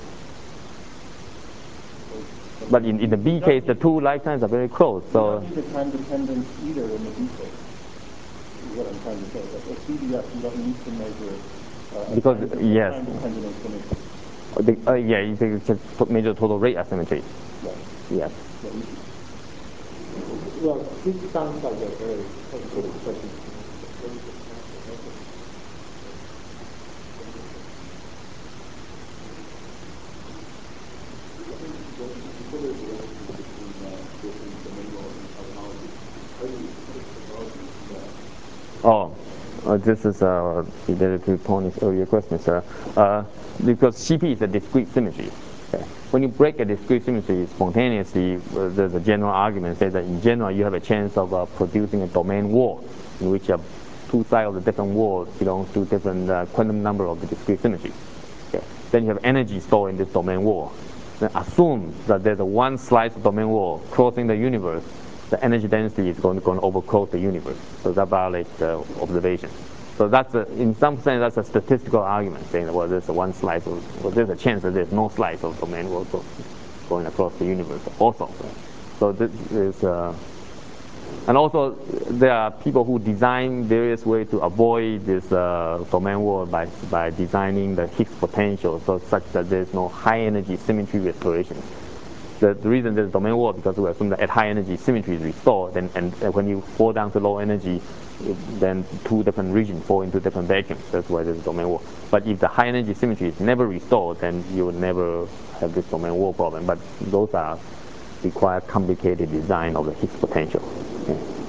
But in the B case, the two lifetimes are very close. So you don't need a time dependence either in the B case. Is what I'm trying to say. But at CDF, you don't need to measure because yes. time dependent asymmetry. Yeah, you can measure total rate asymmetry. Right. Yes. Well, this sounds like a very technical question. This is related to Tony's earlier question, sir. Because CP is a discrete symmetry. Okay. When you break a discrete symmetry spontaneously, there's a general argument that in general you have a chance of producing a domain wall in which two sides of the different walls belong to different quantum number of the discrete symmetry. Okay. Then you have energy stored in this domain wall. Then assume that there's one slice of domain wall crossing the universe. The energy density is going to overclose the universe. So that violates the observation. So that's in some sense, that's a statistical argument, saying that, well, there's one slice, there's a chance that there's no slice of domain also going across the universe also. So this is, and also there are people who design various ways to avoid this domain wall by designing the Higgs potential such that there's no high energy symmetry restoration. The reason there's domain wall because we assume that at high energy symmetry is restored, and when you fall down to low energy, then two different regions fall into different vacuums. That's why there's a domain wall. But if the high energy symmetry is never restored, then you will never have this domain wall problem. But those require complicated design of the Higgs potential. Okay.